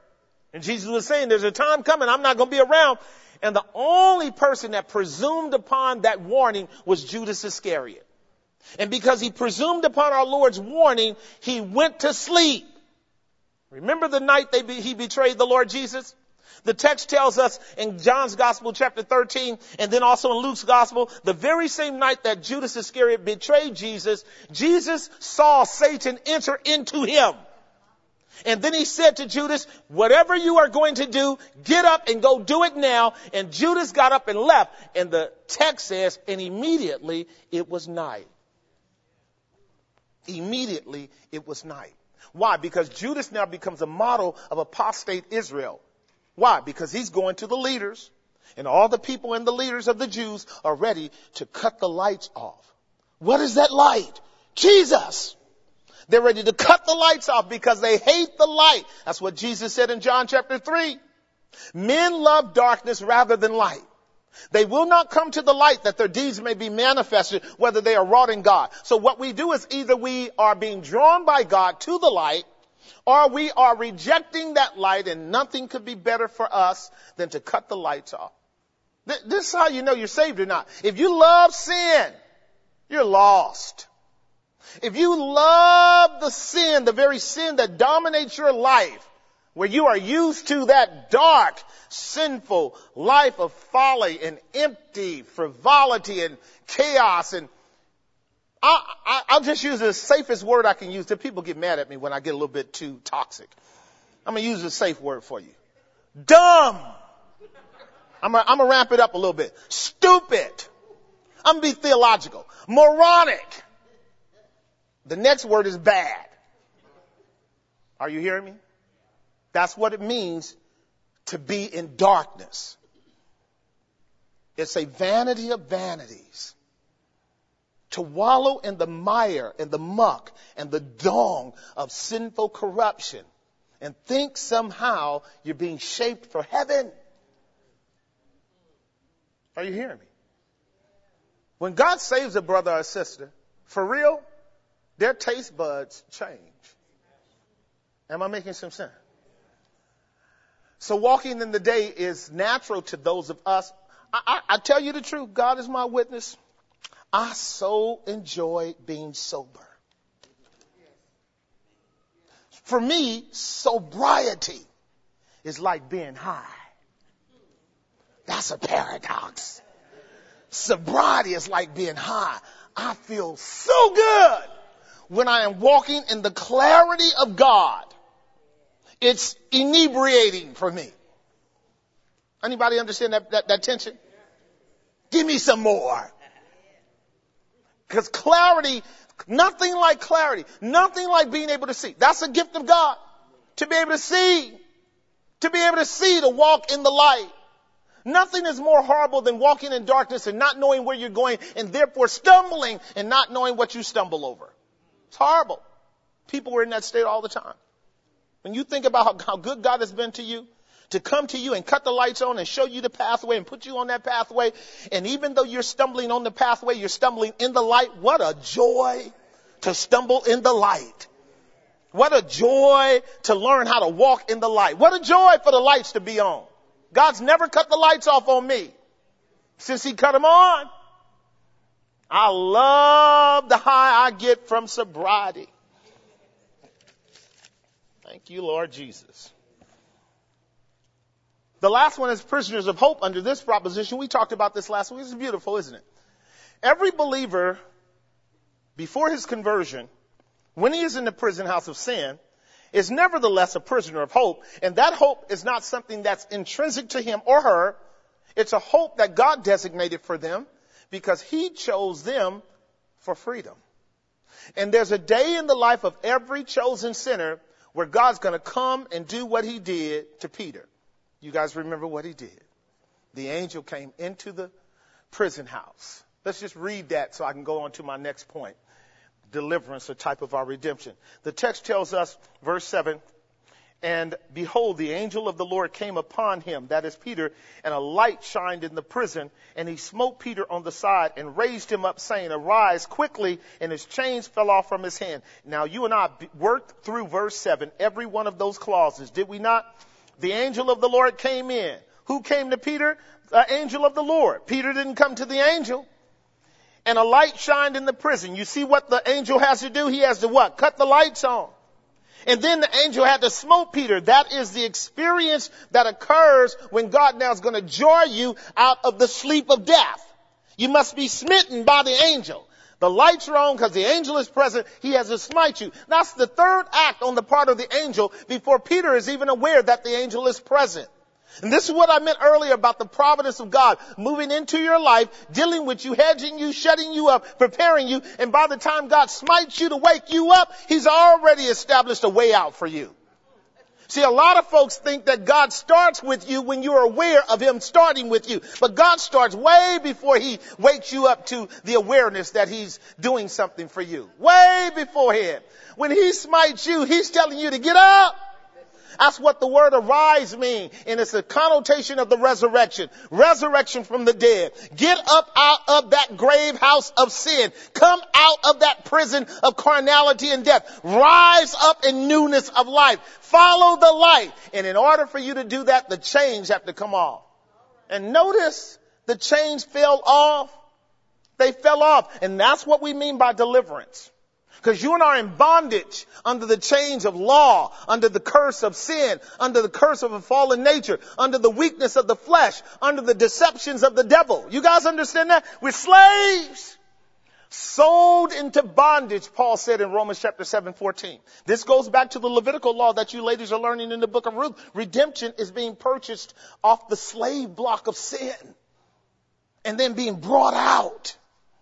And Jesus was saying, there's a time coming, I'm not going to be around. And the only person that presumed upon that warning was Judas Iscariot. And because he presumed upon our Lord's warning, he went to sleep. Remember the night he betrayed the Lord Jesus? The text tells us in John's Gospel, chapter 13, and then also in Luke's Gospel, the very same night that Judas Iscariot betrayed Jesus, Jesus saw Satan enter into him. And then he said to Judas, whatever you are going to do, get up and go do it now. And Judas got up and left. And the text says, and immediately it was night. Immediately it was night. Why? Because Judas now becomes a model of apostate Israel. Why? Because he's going to the leaders, and all the people and the leaders of the Jews are ready to cut the lights off. What is that light? Jesus. They're ready to cut the lights off because they hate the light. That's what Jesus said in John chapter 3. Men love darkness rather than light. They will not come to the light that their deeds may be manifested, whether they are wrought in God. So what we do is either we are being drawn by God to the light, or we are rejecting that light, and nothing could be better for us than to cut the lights off. This is how you know you're saved or not. If you love sin, you're lost. If you love the sin, the very sin that dominates your life, where you are used to that dark, sinful life of folly and empty frivolity and chaos, and I'll just use the safest word I can use. The people get mad at me when I get a little bit too toxic. I'm going to use a safe word for you. Dumb. I'm going to ramp it up a little bit. Stupid. I'm going to be theological. Moronic. The next word is bad. Are you hearing me? That's what it means to be in darkness. It's a vanity of vanities. To wallow in the mire and the muck and the dung of sinful corruption and think somehow you're being shaped for heaven. Are you hearing me? When God saves a brother or a sister, for real, their taste buds change. Am I making some sense? So walking in the day is natural to those of us. I tell you the truth. God is my witness. I so enjoy being sober. For me, sobriety is like being high. That's a paradox. Sobriety is like being high. I feel so good when I am walking in the clarity of God. It's inebriating for me. Anybody understand that tension? Give me some more. Because clarity, nothing like clarity, nothing like being able to see. That's a gift of God. To be able to see. To be able to see, to walk in the light. Nothing is more horrible than walking in darkness and not knowing where you're going and therefore stumbling and not knowing what you stumble over. It's horrible. People are in that state all the time. When you think about how good God has been to you, to come to you and cut the lights on and show you the pathway and put you on that pathway. And even though you're stumbling on the pathway, you're stumbling in the light. What a joy to stumble in the light. What a joy to learn how to walk in the light. What a joy for the lights to be on. God's never cut the lights off on me since he cut them on. I love the high I get from sobriety. Thank you, Lord Jesus. The last one is prisoners of hope under this proposition. We talked about this last week. It's beautiful, isn't it? Every believer, before his conversion, when he is in the prison house of sin, is nevertheless a prisoner of hope. And that hope is not something that's intrinsic to him or her. It's a hope that God designated for them because he chose them for freedom. And there's a day in the life of every chosen sinner where God's going to come and do what he did to Peter. You guys remember what he did. The angel came into the prison house. Let's just read that so I can go on to my next point. Deliverance, a type of our redemption. The text tells us, verse 7, and behold, the angel of the Lord came upon him, that is Peter, and a light shined in the prison, and he smote Peter on the side and raised him up, saying, arise quickly, and his chains fell off from his hand. Now, you and I worked through verse 7, every one of those clauses, did we not? the angel of the Lord came in. Who came to Peter? The angel of the Lord. Peter didn't come to the angel. And a light shined in the prison. You see what the angel has to do? He has to what? Cut the lights on. And then the angel had to smote Peter. That is the experience that occurs when God now is going to jar you out of the sleep of death. You must be smitten by the angel. The lights are on because the angel is present. He has to smite you. That's the third act on the part of the angel before Peter is even aware that the angel is present. And this is what I meant earlier about the providence of God moving into your life, dealing with you, hedging you, shutting you up, preparing you. And by the time God smites you to wake you up, he's already established a way out for you. See, a lot of folks think that God starts with you when you're aware of him starting with you. But God starts way before he wakes you up to the awareness that he's doing something for you. Way beforehand. When he smites you, he's telling you to get up. That's what the word arise means. And it's a connotation of the resurrection. Resurrection from the dead. Get up out of that grave house of sin. Come out of that prison of carnality and death. Rise up in newness of life. Follow the light. And in order for you to do that, the chains have to come off. And notice the chains fell off. They fell off. And that's what we mean by deliverance. Because you and I are in bondage under the chains of law, under the curse of sin, under the curse of a fallen nature, under the weakness of the flesh, under the deceptions of the devil. You guys understand that? We're slaves. Sold into bondage, Paul said in Romans chapter 7:14. This goes back to the Levitical law that you ladies are learning in the book of Ruth. Redemption is being purchased off the slave block of sin and then being brought out.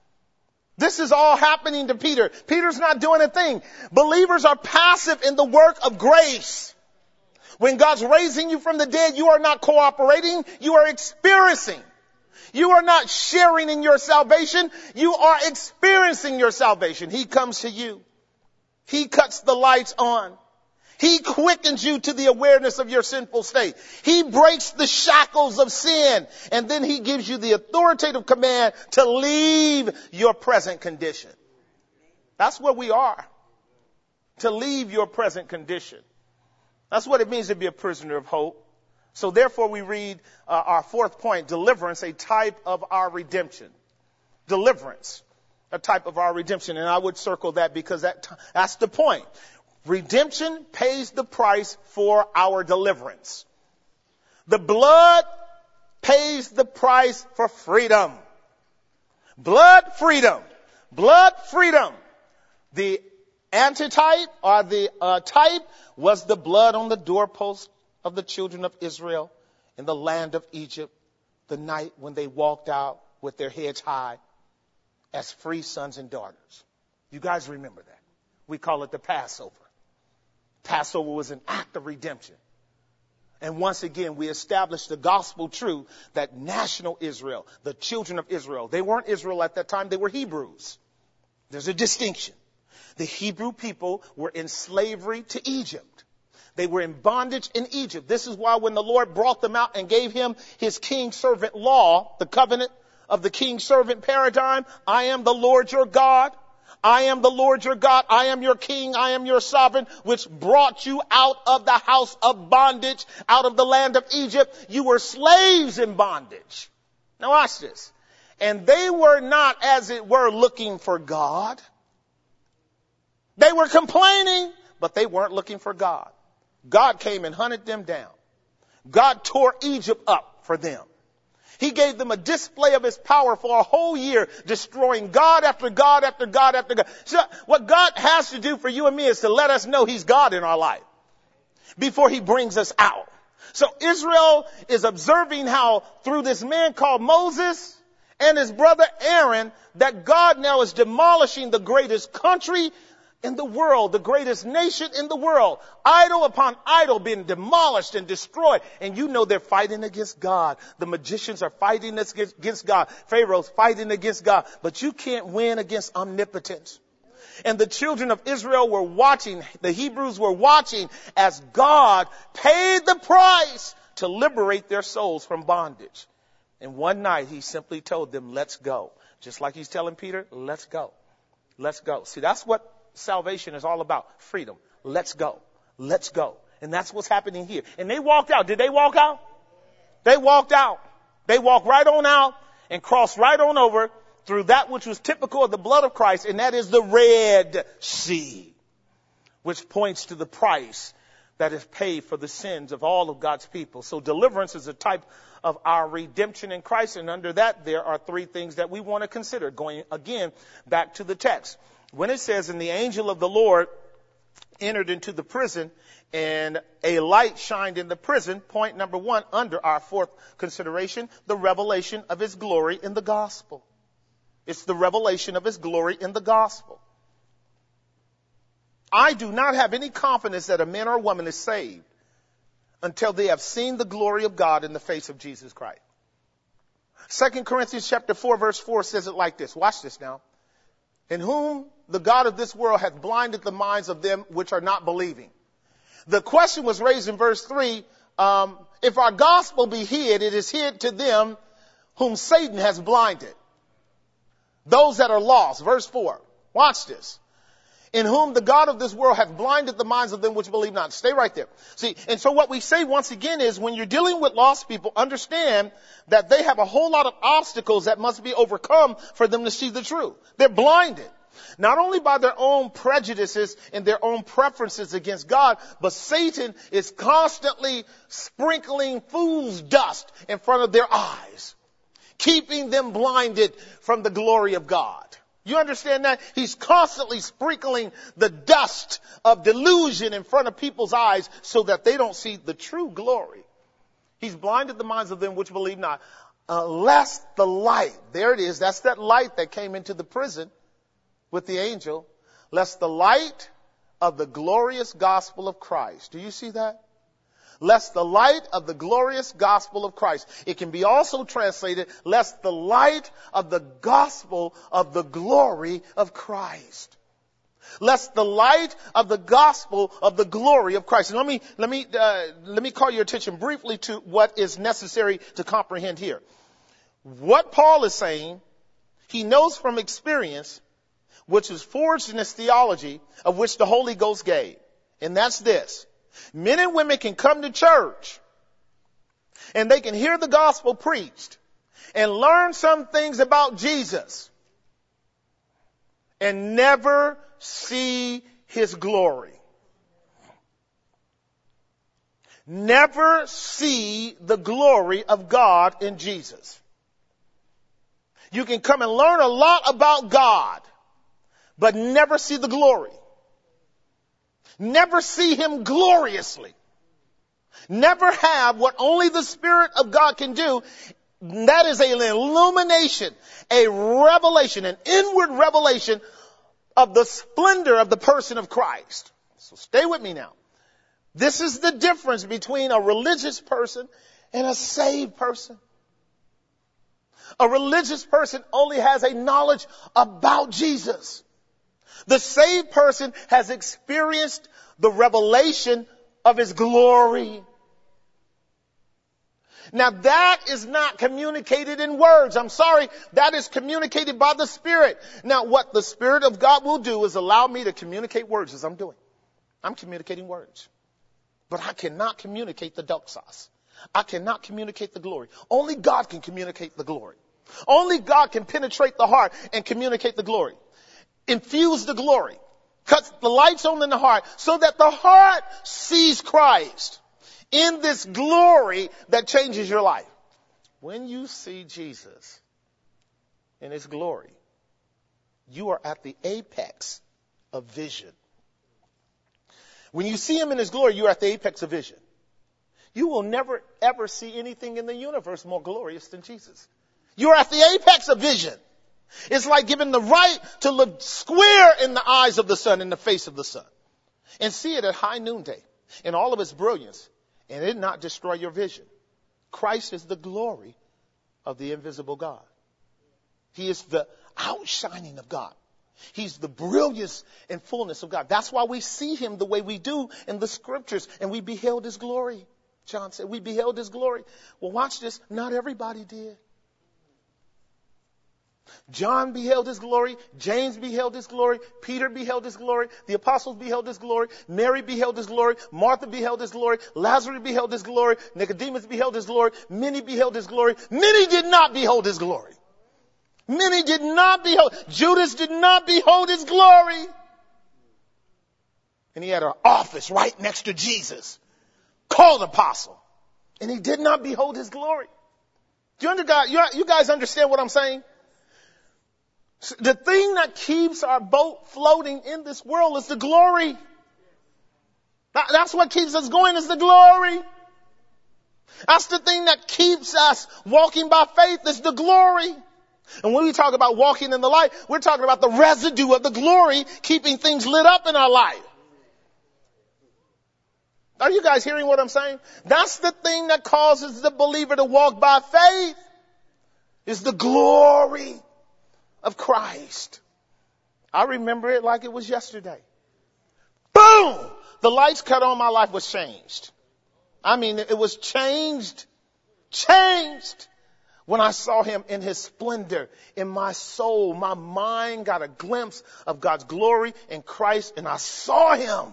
This is all happening to Peter. Peter's not doing a thing. Believers are passive in the work of grace. When God's raising you from the dead, you are not cooperating. You are experiencing. You are not sharing in your salvation. You are experiencing your salvation. He comes to you. He cuts the lights on. He quickens you to the awareness of your sinful state. He breaks the shackles of sin. And then he gives you the authoritative command to leave your present condition. That's where we are. To leave your present condition. That's what it means to be a prisoner of hope. So therefore we read our fourth point, deliverance, a type of our redemption. Deliverance, a type of our redemption. And I would circle that because that's the point. Redemption pays the price for our deliverance. The blood pays the price for freedom. Blood freedom. Blood freedom. The antitype or the type was the blood on the doorpost of the children of Israel in the land of Egypt, the night when they walked out with their heads high as free sons and daughters. You guys remember that. We call it the Passover. Passover was an act of redemption. And once again, we established the gospel truth that national Israel, the children of Israel, they weren't Israel at that time, they were Hebrews. There's a distinction. The Hebrew people were in slavery to Egypt. They were in bondage in Egypt. This is why when the Lord brought them out and gave him his king servant law, the covenant of the king servant paradigm, I am the Lord your God. I am the Lord your God. I am your king. I am your sovereign, which brought you out of the house of bondage, out of the land of Egypt. You were slaves in bondage. Now watch this. And they were not, as it were, looking for God. They were complaining, but they weren't looking for God. God came and hunted them down. God tore Egypt up for them. He gave them a display of his power for a whole year, destroying God after God after God after God. So what God has to do for you and me is to let us know he's God in our life before he brings us out. So Israel is observing how through this man called Moses and his brother Aaron, that God now is demolishing the greatest country in the world, the greatest nation in the world, idol upon idol being demolished and destroyed. And you know they're fighting against God. The magicians are fighting against God. Pharaoh's fighting against God. But you can't win against omnipotence. And the children of Israel were watching, the Hebrews were watching as God paid the price to liberate their souls from bondage. And one night he simply told them, let's go. Just like he's telling Peter, let's go. Let's go. See, that's what salvation is all about. Freedom. Let's go. Let's go. And that's what's happening here. And they walked out. Did they walk out? They walked out. They walked right on out and crossed right on over through that which was typical of the blood of Christ, and that is the Red Sea, which points to the price that is paid for the sins of all of God's people. So deliverance is a type of our redemption in Christ, and under that there are three things that we want to consider. Going again back to the text. When it says, and the angel of the Lord entered into the prison, and a light shined in the prison. Point number one, under our fourth consideration, the revelation of his glory in the gospel. It's the revelation of his glory in the gospel. I do not have any confidence that a man or a woman is saved until they have seen the glory of God in the face of Jesus Christ. 2 Corinthians chapter 4 verse 4 says it like this. Watch this now. In whom the God of this world hath blinded the minds of them which are not believing. The question was raised in verse 3, if our gospel be hid, it is hid to them whom Satan has blinded. Those that are lost. Verse 4. Watch this. In whom the God of this world hath blinded the minds of them which believe not. Stay right there. See, and so what we say once again is when you're dealing with lost people, understand that they have a whole lot of obstacles that must be overcome for them to see the truth. They're blinded. Not only by their own prejudices and their own preferences against God, but Satan is constantly sprinkling fool's dust in front of their eyes, keeping them blinded from the glory of God. You understand that? He's constantly sprinkling the dust of delusion in front of people's eyes so that they don't see the true glory. He's blinded the minds of them which believe not. Lest the light, there it is, that's that light that came into the prison with the angel, lest the light of the glorious gospel of Christ. Do you see that? Lest the light of the glorious gospel of Christ. It can be also translated, lest the light of the gospel of the glory of Christ. Lest the light of the gospel of the glory of Christ. And let me call your attention briefly to what is necessary to comprehend here. What Paul is saying, he knows from experience, which is forged in his theology, of which the Holy Ghost gave. And that's this. Men and women can come to church and they can hear the gospel preached and learn some things about Jesus and never see his glory. Never see the glory of God in Jesus. You can come and learn a lot about God, but never see the glory. Never see him gloriously. Never have what only the Spirit of God can do. That is an illumination, a revelation, an inward revelation of the splendor of the person of Christ. So stay with me now. This is the difference between a religious person and a saved person. A religious person only has a knowledge about Jesus. The saved person has experienced the revelation of his glory. Now that is not communicated in words. I'm sorry. That is communicated by the Spirit. Now what the Spirit of God will do is allow me to communicate words as I'm doing. I'm communicating words. But I cannot communicate the doxos. I cannot communicate the glory. Only God can communicate the glory. Only God can penetrate the heart and communicate the glory. Infuse the glory. Cut the lights on in the heart so that the heart sees Christ in this glory that changes your life. When you see Jesus in his glory, you are at the apex of vision. When you see him in his glory, you're at the apex of vision. You will never ever see anything in the universe more glorious than Jesus. You're at the apex of vision. It's like giving the right to look square in the eyes of the sun, in the face of the sun, and see it at high noonday in all of its brilliance, and it not destroy your vision. Christ is the glory of the invisible God. He is the outshining of God. He's the brilliance and fullness of God. That's why we see him the way we do in the scriptures, and we beheld his glory. John said, we beheld his glory. Well, watch this. Not everybody did. John beheld his glory. James beheld his glory. Peter beheld his glory. The apostles beheld his glory. Mary beheld his glory. Martha beheld his glory. Lazarus beheld his glory. Nicodemus beheld his glory. Many beheld his glory. Many did not behold his glory. Many did not behold. Judas did not behold his glory. And he had an office right next to Jesus, called apostle. And he did not behold his glory. Do you guys understand what I'm saying? The thing that keeps our boat floating in this world is the glory. That's what keeps us going, is the glory. That's the thing that keeps us walking by faith, is the glory. And when we talk about walking in the light, we're talking about the residue of the glory keeping things lit up in our life. Are you guys hearing what I'm saying? That's the thing that causes the believer to walk by faith, is the glory of Christ. I remember it like it was yesterday. Boom! The lights cut on, my life was changed. I mean, it was changed when I saw him in his splendor. In my soul, my mind got a glimpse of God's glory in Christ, and I saw him.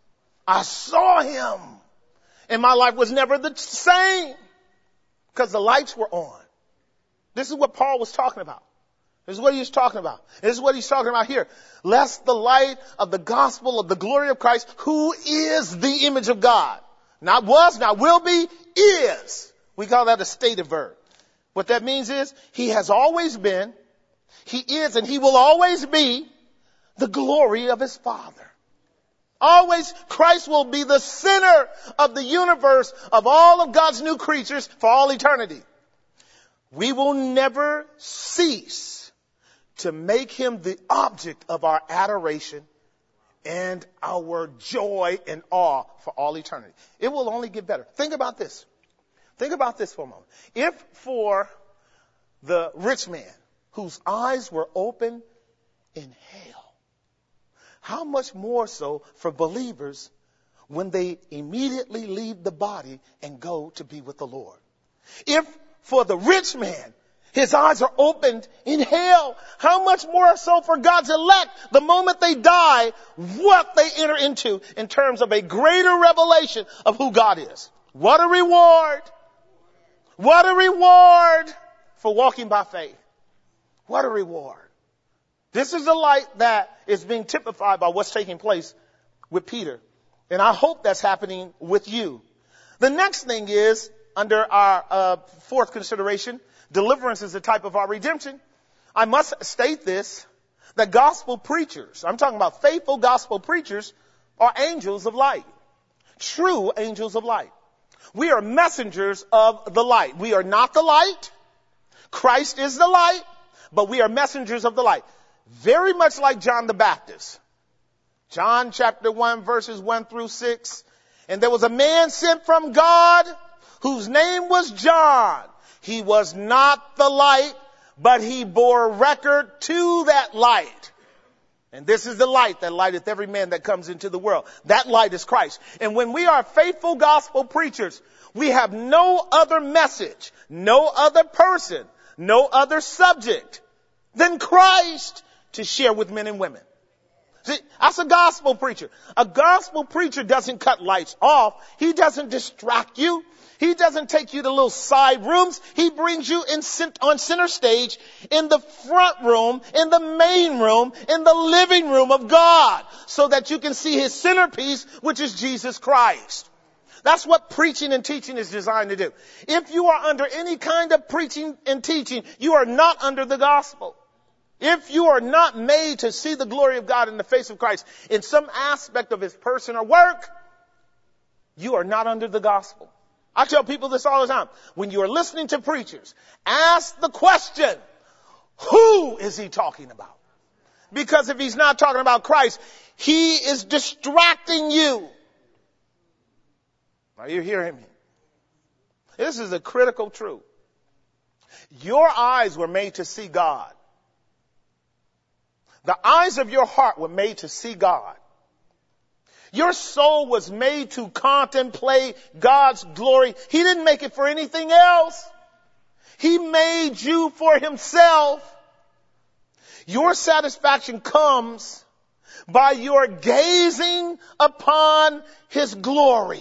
And my life was never the same because the lights were on. This is what Paul was talking about. This is what he was talking about. This is what he's talking about here. Lest the light of the gospel of the glory of Christ, who is the image of God. Not was, not will be, is. We call that a stative verb. What that means is he has always been, he is, and he will always be the glory of his Father. Always, Christ will be the center of the universe of all of God's new creatures for all eternity. We will never cease to make him the object of our adoration and our joy and awe for all eternity. It will only get better. Think about this. Think about this for a moment. If for the rich man whose eyes were open in hell, how much more so for believers when they immediately leave the body and go to be with the Lord? If for the rich man, his eyes are opened in hell, how much more so for God's elect, the moment they die, what they enter into in terms of a greater revelation of who God is. What a reward! What a reward for walking by faith. What a reward. This is the light that is being typified by what's taking place with Peter. And I hope that's happening with you. The next thing is, under our fourth consideration, deliverance is a type of our redemption. I must state this, that gospel preachers, I'm talking about faithful gospel preachers, are angels of light. True angels of light. We are messengers of the light. We are not the light. Christ is the light, but we are messengers of the light. Very much like John the Baptist. John chapter 1 verses 1 through 6. And there was a man sent from God whose name was John. He was not the light, but he bore record to that light. And this is the light that lighteth every man that comes into the world. That light is Christ. And when we are faithful gospel preachers, we have no other message, no other person, no other subject than Christ to share with men and women. See, that's a gospel preacher. A gospel preacher doesn't cut lights off. He doesn't distract you. He doesn't take you to little side rooms. He brings you on center stage, in the front room, in the main room, in the living room of God, so that you can see his centerpiece, which is Jesus Christ. That's what preaching and teaching is designed to do. If you are under any kind of preaching and teaching, you are not under the gospel. If you are not made to see the glory of God in the face of Christ in some aspect of his person or work, you are not under the gospel. I tell people this all the time. When you are listening to preachers, ask the question, who is he talking about? Because if he's not talking about Christ, he is distracting you. Are you hearing me? This is a critical truth. Your eyes were made to see God. The eyes of your heart were made to see God. Your soul was made to contemplate God's glory. He didn't make it for anything else. He made you for himself. Your satisfaction comes by your gazing upon his glory.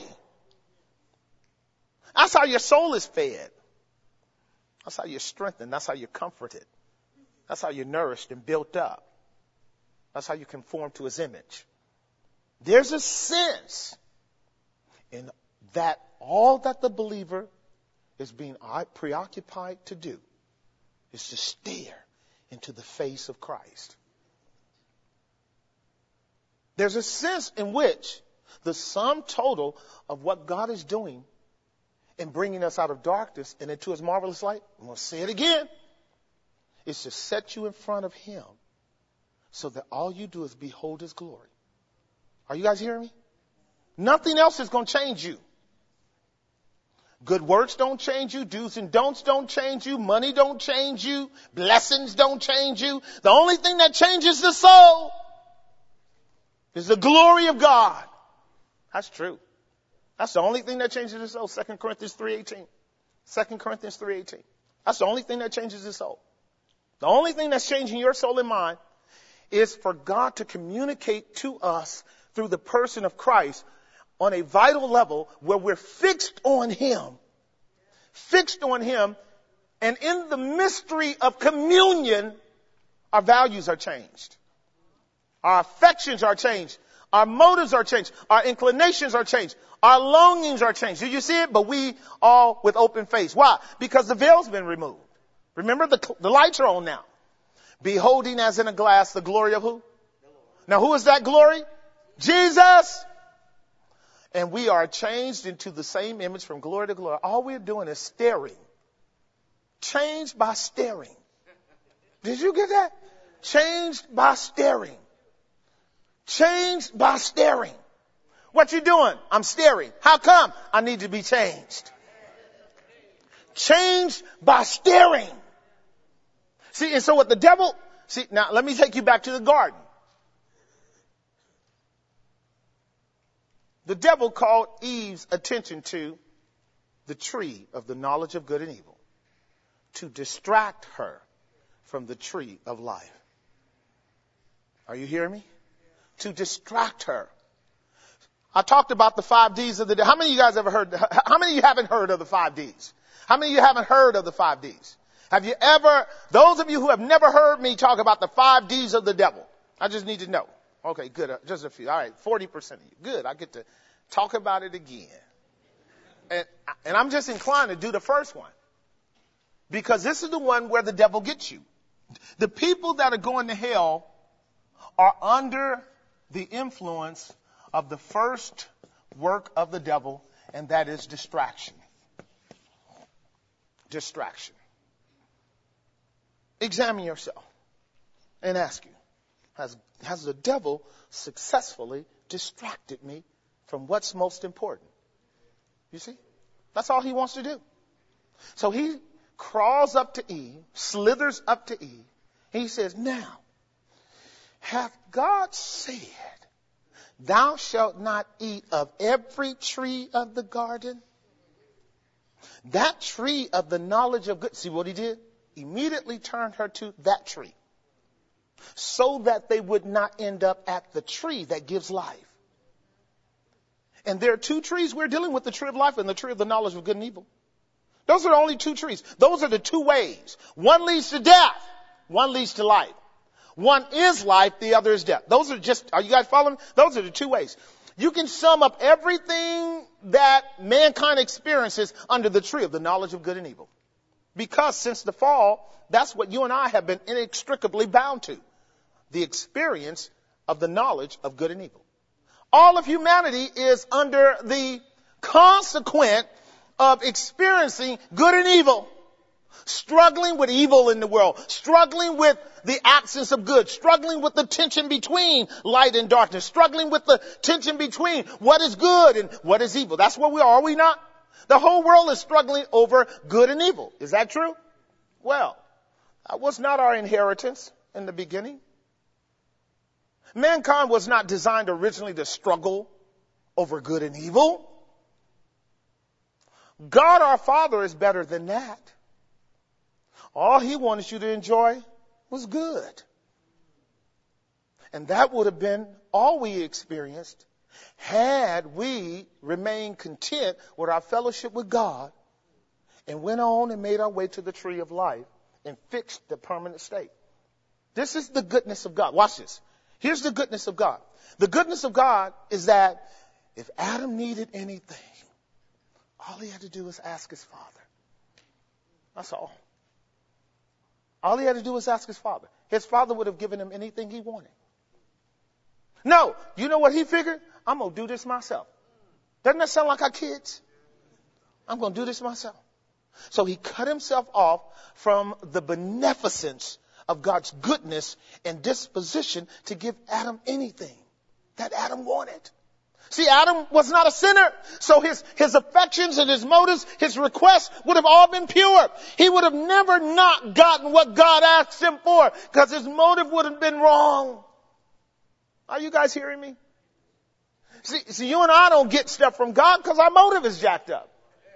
That's how your soul is fed. That's how you're strengthened. That's how you're comforted. That's how you're nourished and built up. That's how you conform to his image. There's a sense in that all that the believer is being preoccupied to do is to stare into the face of Christ. There's a sense in which the sum total of what God is doing in bringing us out of darkness and into his marvelous light, I'm going to say it again, is to set you in front of him so that all you do is behold his glory. Are you guys hearing me? Nothing else is going to change you. Good works don't change you. Do's and don'ts don't change you. Money don't change you. Blessings don't change you. The only thing that changes the soul is the glory of God. That's true. That's the only thing that changes the soul. 2 Corinthians 3:18. 2 Corinthians 3:18. That's the only thing that changes the soul. The only thing that's changing your soul and mine is for God to communicate to us through the person of Christ on a vital level where we're fixed on him. Fixed on him. And in the mystery of communion, our values are changed. Our affections are changed. Our motives are changed. Our inclinations are changed. Our longings are changed. Did you see it? But we all with open face. Why? Because the veil's been removed. Remember, the lights are on now. Beholding as in a glass the glory of who? Now who is that glory? Jesus. And we are changed into the same image from glory to glory. All we're doing is staring. Changed by staring. Did you get that? Changed by staring. Changed by staring. What you doing? I'm staring. How come? I need to be changed. Changed by staring. See, and so what the devil, see, now let me take you back to the garden. The devil called Eve's attention to the tree of the knowledge of good and evil to distract her from the tree of life. Are you hearing me? To distract her. I talked about the 5 Ds of the day. How many of you guys ever heard? How many of you haven't heard of the 5 Ds? How many of you haven't heard of the 5 Ds? Have you ever, those of you who have never heard me talk about the 5 Ds of the devil, I just need to know. Okay, good. Just a few. All right, 40% of you. Good. I get to talk about it again. And I'm just inclined to do the first one. Because this is the one where the devil gets you. The people that are going to hell are under the influence of the first work of the devil, and that is distraction. Distraction. Examine yourself and ask you, has the devil successfully distracted me from what's most important? You see? That's all he wants to do. So he crawls up to Eve, slithers up to Eve, and he says, now, hath God said, thou shalt not eat of every tree of the garden? That tree of the knowledge of good. See what he did? Immediately turned her to that tree so that they would not end up at the tree that gives life. And there are 2 trees we're dealing with, the tree of life and the tree of the knowledge of good and evil. Those are the only 2 trees. Those are the 2 ways. One leads to death. One leads to life. One is life. The other is death. Those are just, are you guys following? Those are the 2 ways. You can sum up everything that mankind experiences under the tree of the knowledge of good and evil. Because since the fall, that's what you and I have been inextricably bound to. The experience of the knowledge of good and evil. All of humanity is under the consequent of experiencing good and evil. Struggling with evil in the world. Struggling with the absence of good. Struggling with the tension between light and darkness. Struggling with the tension between what is good and what is evil. That's where we are we not? The whole world is struggling over good and evil. Is that true? Well, that was not our inheritance in the beginning. Mankind was not designed originally to struggle over good and evil. God our Father is better than that. All he wanted you to enjoy was good. And that would have been all we experienced had we remained content with our fellowship with God and went on and made our way to the tree of life and fixed the permanent state. This is the goodness of God. Watch this. Here's the goodness of God. The goodness of God is that if Adam needed anything, all he had to do was ask his father. That's all. All he had to do was ask his father. His father would have given him anything he wanted. No, you know what he figured? I'm going to do this myself. Doesn't that sound like our kids? I'm going to do this myself. So he cut himself off from the beneficence of God's goodness and disposition to give Adam anything that Adam wanted. See, Adam was not a sinner, so his affections and his motives, his requests would have all been pure. He would have never not gotten what God asked him for because his motive would have been wrong. Are you guys hearing me? See, you and I don't get stuff from God because our motive is jacked up.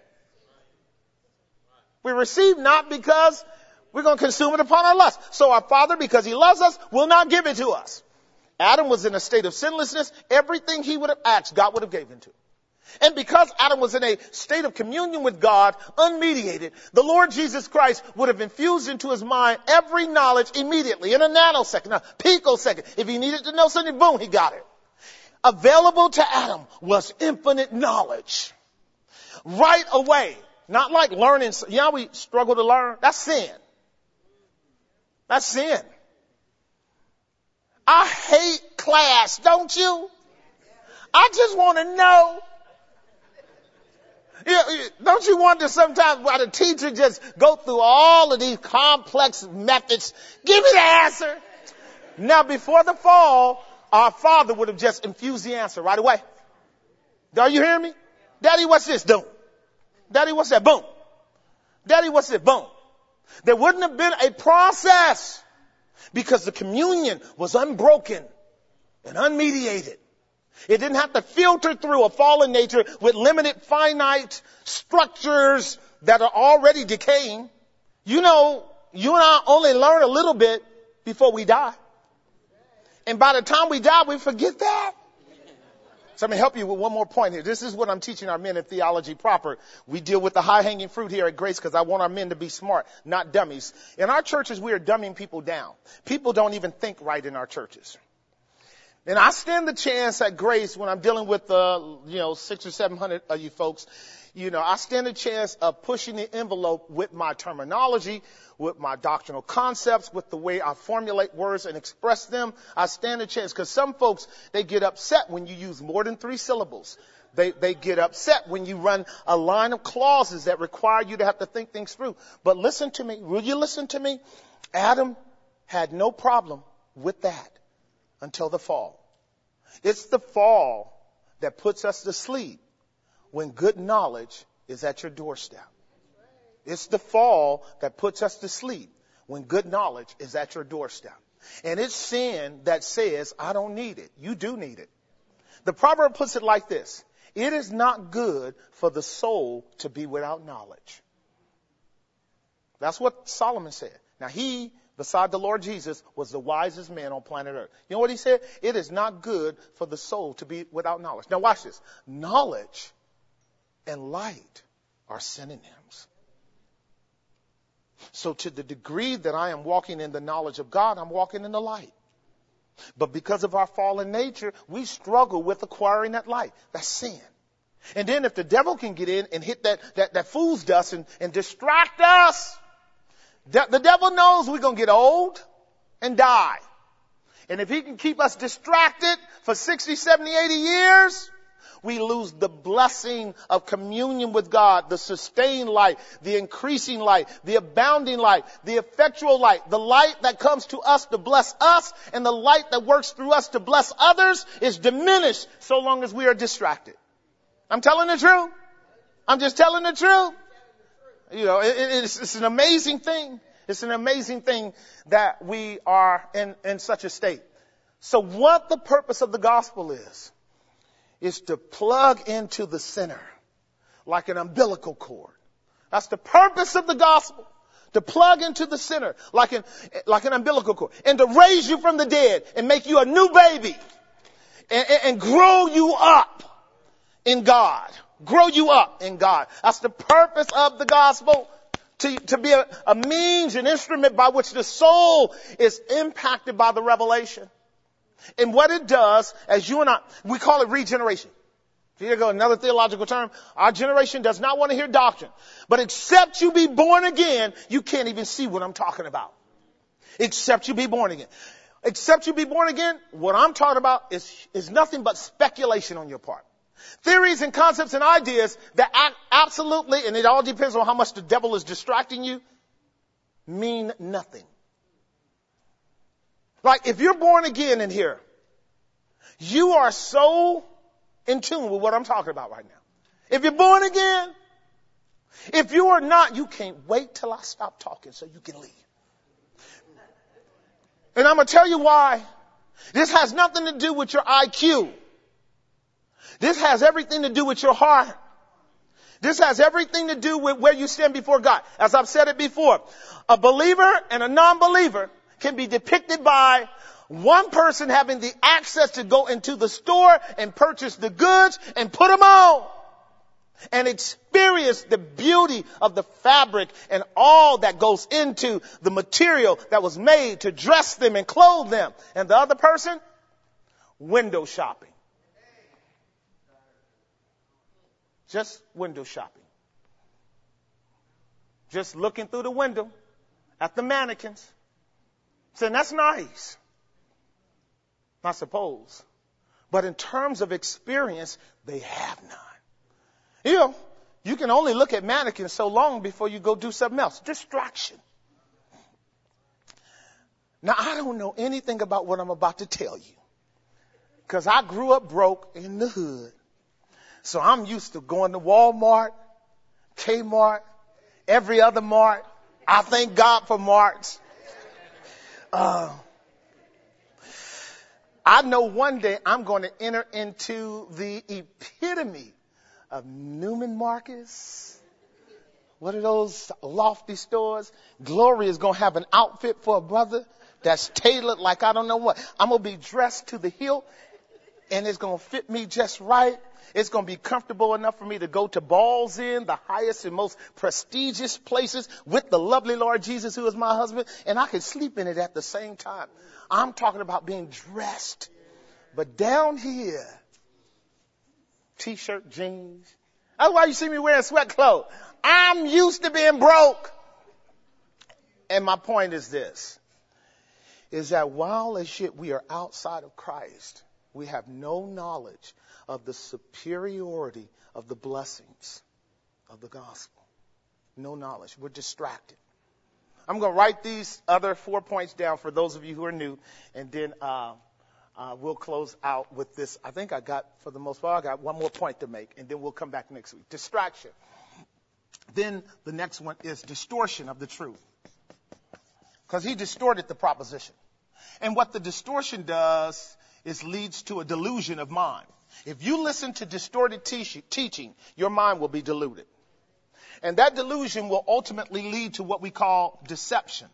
We receive not because we're going to consume it upon our lust. So our Father, because he loves us, will not give it to us. Adam was in a state of sinlessness. Everything he would have asked, God would have given to him. And because Adam was in a state of communion with God, unmediated, the Lord Jesus Christ would have infused into his mind every knowledge immediately, in a nanosecond, a picosecond. If he needed to know something, boom, he got it. Available to Adam was infinite knowledge. Right away. Not like learning. Yeah, we struggle to learn. That's sin. That's sin. I hate class, don't you? I just want to know. Don't you wonder sometimes why the teacher just go through all of these complex methods? Give me the answer. Now, before the fall, our Father would have just infused the answer right away. Are you hearing me? Daddy, what's this? Boom. Daddy, what's that? Boom. Daddy, what's it? Boom. There wouldn't have been a process because the communion was unbroken and unmediated. It didn't have to filter through a fallen nature with limited finite structures that are already decaying. You know, you and I only learn a little bit before we die. And by the time we die, we forget that. So let me help you with one more point here. This is what I'm teaching our men in theology proper. We deal with the high-hanging fruit here at Grace because I want our men to be smart, not dummies. In our churches, we are dumbing people down. People don't even think right in our churches. And I stand the chance at Grace when I'm dealing with, 600 or 700 of you folks. I stand a chance of pushing the envelope with my terminology, with my doctrinal concepts, with the way I formulate words and express them. I stand a chance because some folks, they get upset when you use more than 3 syllables. They get upset when you run a line of clauses that require you to have to think things through. But listen to me. Will you listen to me? Adam had no problem with that until the fall. It's the fall that puts us to sleep when good knowledge is at your doorstep. It's the fall that puts us to sleep when good knowledge is at your doorstep. And it's sin that says, I don't need it. You do need it. The proverb puts it like this. It is not good for the soul to be without knowledge. That's what Solomon said. Now he, beside the Lord Jesus, was the wisest man on planet Earth. You know what he said? It is not good for the soul to be without knowledge. Now watch this. Knowledge and light are synonyms. So to the degree that I am walking in the knowledge of God, I'm walking in the light. But because of our fallen nature, we struggle with acquiring that light. That's sin. And then if the devil can get in and hit that fool's dust and distract us, the devil knows we're going to get old and die. And if he can keep us distracted for 60, 70, 80 years, we lose the blessing of communion with God, the sustained light, the increasing light, the abounding light, the effectual light, the light that comes to us to bless us, and the light that works through us to bless others is diminished so long as we are distracted. I'm telling the truth. I'm just telling the truth. It's an amazing thing. It's an amazing thing that we are in such a state. So what the purpose of the gospel is to plug into the center like an umbilical cord. That's the purpose of the gospel, to plug into the center like an umbilical cord, and to raise you from the dead and make you a new baby and grow you up in God. Grow you up in God. That's the purpose of the gospel, to be a means, an instrument by which the soul is impacted by the revelation. And what it does, as you and I, we call it regeneration. Here you go, another theological term. Our generation does not want to hear doctrine. But except you be born again, you can't even see what I'm talking about. Except you be born again. Except you be born again, what I'm talking about is nothing but speculation on your part. Theories and concepts and ideas that absolutely, and it all depends on how much the devil is distracting you, mean nothing. Like if you're born again in here, you are so in tune with what I'm talking about right now. If you're born again, if you are not, you can't wait till I stop talking so you can leave. And I'm going to tell you why. This has nothing to do with your IQ. This has everything to do with your heart. This has everything to do with where you stand before God. As I've said it before, a believer and a non-believer can be depicted by one person having the access to go into the store and purchase the goods and put them on and experience the beauty of the fabric and all that goes into the material that was made to dress them and clothe them. And the other person, window shopping. Just window shopping. Just looking through the window at the mannequins. Saying, that's nice. I suppose. But in terms of experience, they have none. You know, you can only look at mannequins so long before you go do something else. Distraction. Now, I don't know anything about what I'm about to tell you. Because I grew up broke in the hood. So I'm used to going to Walmart, Kmart, every other mart. I thank God for marts. I know one day I'm going to enter into the epitome of Neiman Marcus. What are those lofty stores? Gloria is going to have an outfit for a brother that's tailored like I don't know what. I'm going to be dressed to the hilt, and it's going to fit me just right. It's going to be comfortable enough for me to go to balls in the highest and most prestigious places with the lovely Lord Jesus, who is my husband, and I can sleep in it at the same time. I'm talking about being dressed. But down here, T-shirt, jeans. That's why you see me wearing sweat clothes. I'm used to being broke. And my point is this, is that while as yet we are outside of Christ, we have no knowledge of the superiority of the blessings of the gospel. No knowledge. We're distracted. I'm going to write these other 4 points down for those of you who are new, and then we'll close out with this. I think I got, for the most part, I got one more point to make, and then we'll come back next week. Distraction. Then the next one is distortion of the truth. Because he distorted the proposition. And what the distortion does is leads to a delusion of mind. If you listen to distorted teaching, your mind will be deluded. And that delusion will ultimately lead to what we call deception.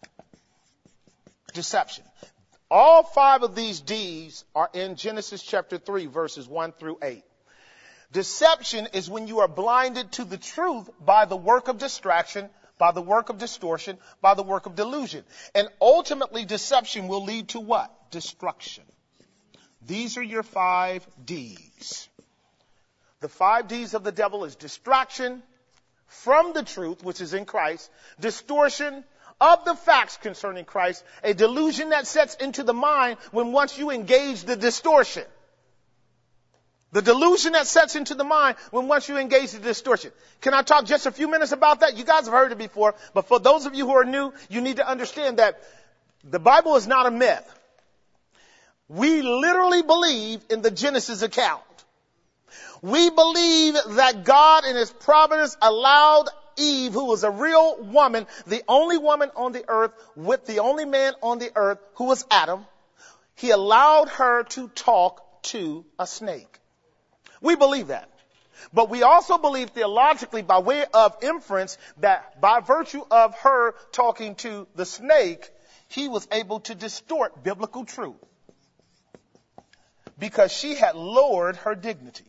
Deception. All 5 of these D's are in Genesis chapter 3, verses 1 through 8. Deception is when you are blinded to the truth by the work of distraction, by the work of distortion, by the work of delusion. And ultimately, deception will lead to what? Destruction. These are your 5 D's. The 5 D's of the devil is distraction from the truth, which is in Christ, distortion of the facts concerning Christ, a delusion that sets into the mind when once you engage the distortion. The delusion that sets into the mind when once you engage the distortion. Can I talk just a few minutes about that? You guys have heard it before, but for those of you who are new, you need to understand that the Bible is not a myth. We literally believe in the Genesis account. We believe that God in his providence allowed Eve, who was a real woman, the only woman on the earth with the only man on the earth, who was Adam. He allowed her to talk to a snake. We believe that. But we also believe theologically, by way of inference, that by virtue of her talking to the snake, he was able to distort biblical truth because she had lowered her dignity.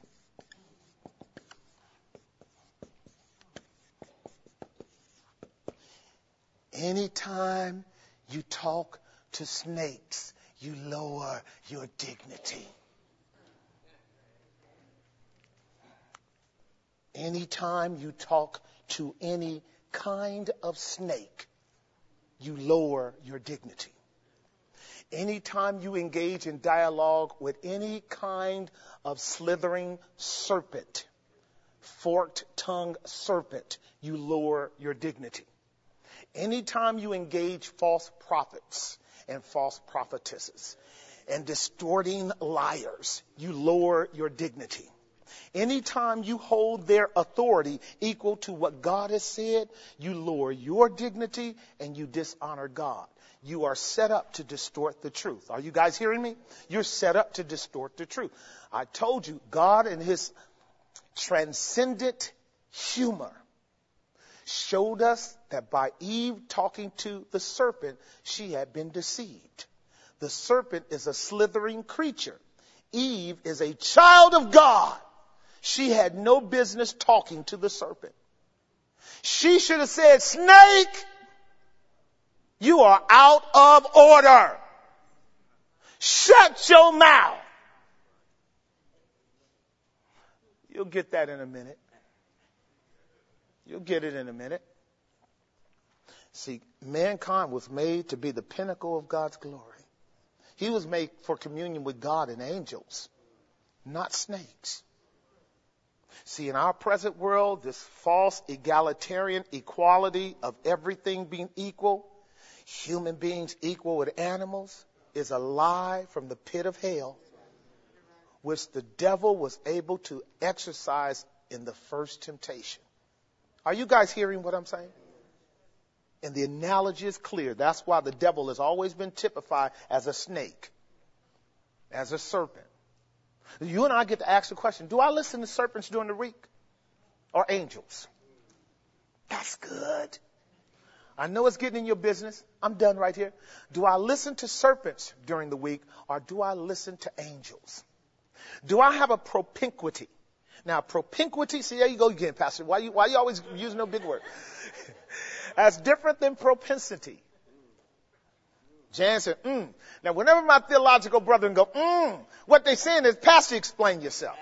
Anytime you talk to snakes, you lower your dignity. Anytime you talk to any kind of snake, you lower your dignity. Anytime you engage in dialogue with any kind of slithering serpent, forked-tongued serpent, you lower your dignity. Anytime you engage false prophets and false prophetesses and distorting liars, you lower your dignity. Anytime you hold their authority equal to what God has said, you lower your dignity and you dishonor God. You are set up to distort the truth. Are you guys hearing me? You're set up to distort the truth. I told you, God in his transcendent humor showed us that by Eve talking to the serpent, she had been deceived. The serpent is a slithering creature. Eve is a child of God. She had no business talking to the serpent. She should have said, "Snake, you are out of order. Shut your mouth." You'll get that in a minute. You'll get it in a minute. See, mankind was made to be the pinnacle of God's glory. He was made for communion with God and angels, not snakes. See, in our present world, this false egalitarian equality of everything being equal, human beings equal with animals, is a lie from the pit of hell, which the devil was able to exercise in the first temptation. Are you guys hearing what I'm saying? And the analogy is clear. That's why the devil has always been typified as a snake, as a serpent. You and I get to ask the question, do I listen to serpents during the week or angels? That's good. I know it's getting in your business. I'm done right here. Do I listen to serpents during the week or do I listen to angels? Do I have a propinquity? Now, propinquity, see, there you go again, Pastor. Why you always using no big word? That's different than propensity. Jan said, Now, whenever my theological brethren go, what they're saying is, Pastor, explain yourself.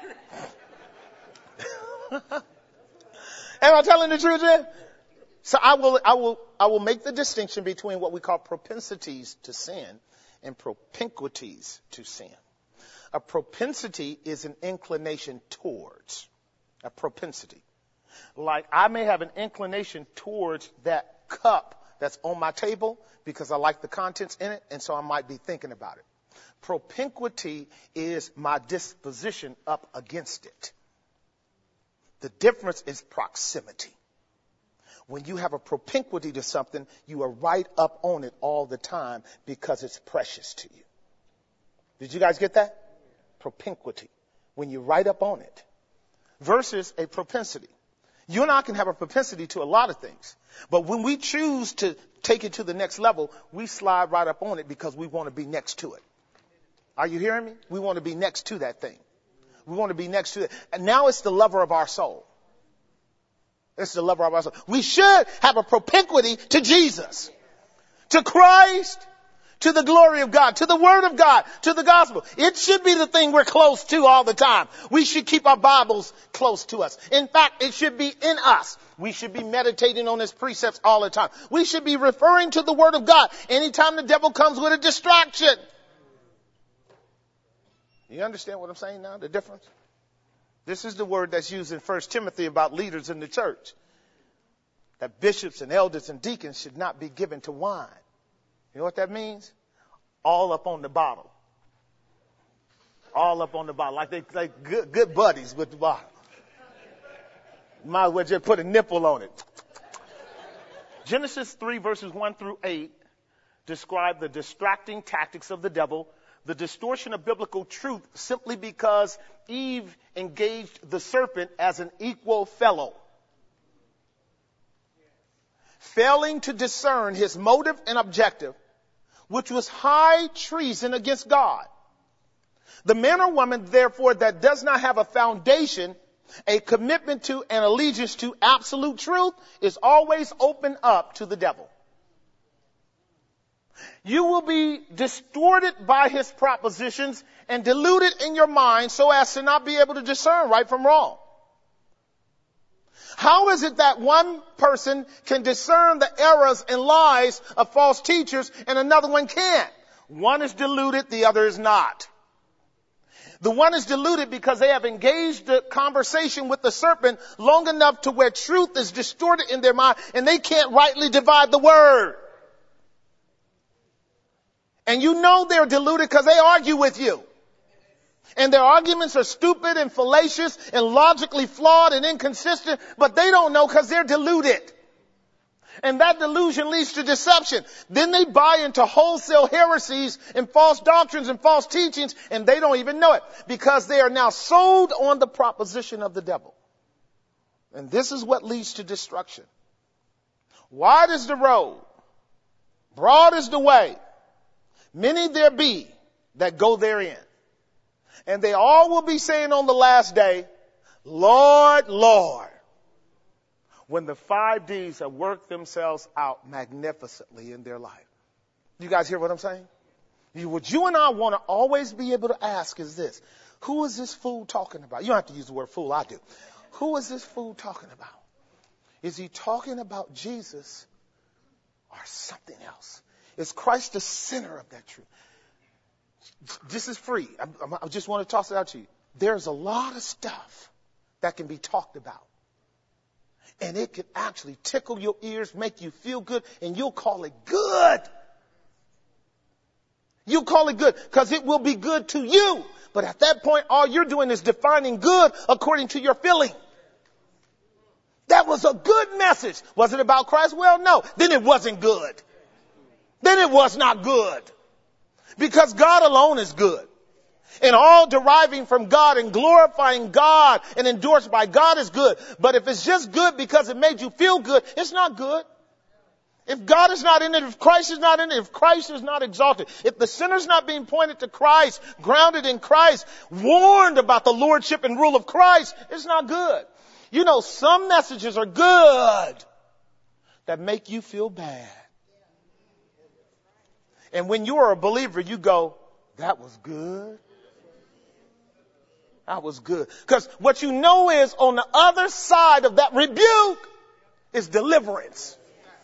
Am I telling the truth, Jan? So I will make the distinction between what we call propensities to sin and propinquities to sin. A propensity is an inclination towards. A propensity. Like I may have an inclination towards that cup that's on my table because I like the contents in it, and so I might be thinking about it. Propinquity is my disposition up against it. The difference is proximity. When you have a propinquity to something, you are right up on it all the time because it's precious to you. Did you guys get that? Propinquity. When you're right up on it. Versus a propensity. You and I can have a propensity to a lot of things. But when we choose to take it to the next level, we slide right up on it because we want to be next to it. Are you hearing me? We want to be next to that thing. We want to be next to it. And now it's the lover of our soul. It's the lover of our soul. We should have a propinquity to Jesus, to Christ, to the glory of God, to the Word of God, to the gospel. It should be the thing we're close to all the time. We should keep our Bibles close to us. In fact, it should be in us. We should be meditating on His precepts all the time. We should be referring to the Word of God anytime the devil comes with a distraction. You understand what I'm saying now? The difference? This is the word that's used in 1 Timothy about leaders in the church. That bishops and elders and deacons should not be given to wine. You know what that means? All up on the bottle. All up on the bottle. Like they like good buddies with the bottle. Might as well just put a nipple on it. Genesis 3 verses 1 through 8 describe the distracting tactics of the devil the distortion of biblical truth simply because Eve engaged the serpent as an equal fellow, failing to discern his motive and objective, which was high treason against God. The man or woman, therefore, that does not have a foundation, a commitment to and allegiance to absolute truth, is always open up to the devil. You will be distorted by his propositions and deluded in your mind so as to not be able to discern right from wrong. How is it that one person can discern the errors and lies of false teachers and another one can't? One is deluded, the other is not. The one is deluded because they have engaged the conversation with the serpent long enough to where truth is distorted in their mind and they can't rightly divide the word. And you know they're deluded because they argue with you. And their arguments are stupid and fallacious and logically flawed and inconsistent, but they don't know because they're deluded. And that delusion leads to deception. Then they buy into wholesale heresies and false doctrines and false teachings, and they don't even know it because they are now sold on the proposition of the devil. And this is what leads to destruction. Wide is the road, broad is the way. Many there be that go therein. And they all will be saying on the last day, Lord, Lord, when the 5 Ds have worked themselves out magnificently in their life. You guys hear what I'm saying? What you and I want to always be able to ask is this. Who is this fool talking about? You don't have to use the word fool, I do. Who is this fool talking about? Is he talking about Jesus or something else? Is Christ the center of that truth? This is free. I just want to toss it out to you. There's a lot of stuff that can be talked about. And it can actually tickle your ears, make you feel good, and you'll call it good. You'll call it good because it will be good to you. But at that point, all you're doing is defining good according to your feeling. That was a good message. Was it about Christ? Well, no. Then it wasn't good. Then it was not good. Because God alone is good. And all deriving from God and glorifying God and endorsed by God is good. But if it's just good because it made you feel good, it's not good. If God is not in it, if Christ is not in it, if Christ is not exalted, if the sinner's not being pointed to Christ, grounded in Christ, warned about the lordship and rule of Christ, it's not good. You know, some messages are good that make you feel bad. And when you are a believer, you go, that was good. That was good. Because what you know is on the other side of that rebuke is deliverance.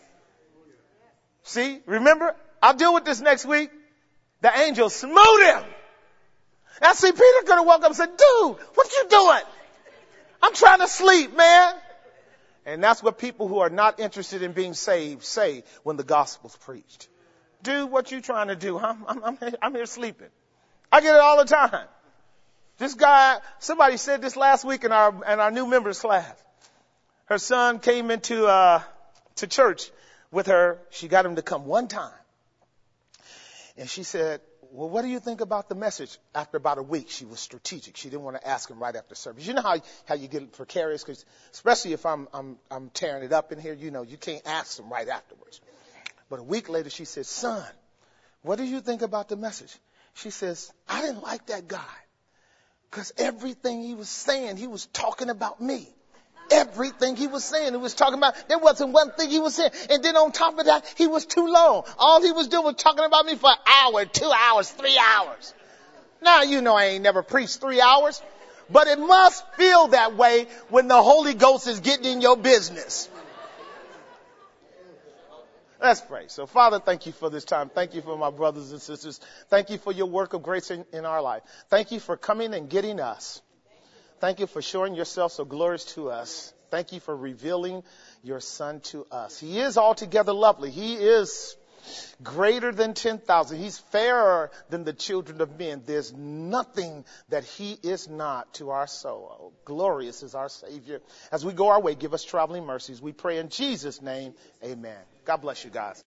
See, remember, I'll deal with this next week. The angel smote him. Now see, Peter could have woke up and said, dude, what you doing? I'm trying to sleep, man. And that's what people who are not interested in being saved say when the gospel's preached. Dude, what you trying to do? I'm here sleeping. I get it all the time. This guy, somebody said this last week in our new members class. Her son came into to church with her. She got him to come one time. And she said, well, what do you think about the message? After about a week, she was strategic. She didn't want to ask him right after service. You know how you get precarious, because especially if I'm tearing it up in here, you know, you can't ask them right afterwards. But a week later, she said, son, what do you think about the message? She says, I didn't like that guy because everything he was saying, he was talking about me. Everything he was saying, he was talking about, there wasn't one thing he was saying. And then on top of that, he was too long. All he was doing was talking about me for an hour, 2 hours, 3 hours. Now, you know, I ain't never preached 3 hours, but it must feel that way when the Holy Ghost is getting in your business. Let's pray. So, Father, thank you for this time. Thank you for my brothers and sisters. Thank you for your work of grace in our life. Thank you for coming and getting us. Thank you for showing yourself so glorious to us. Thank you for revealing your Son to us. He is altogether lovely. He is greater than 10,000. He's fairer than the children of men. There's nothing that he is not to our soul. Oh, glorious is our Savior. As we go our way, give us traveling mercies. We pray in Jesus' name. Amen. God bless you guys.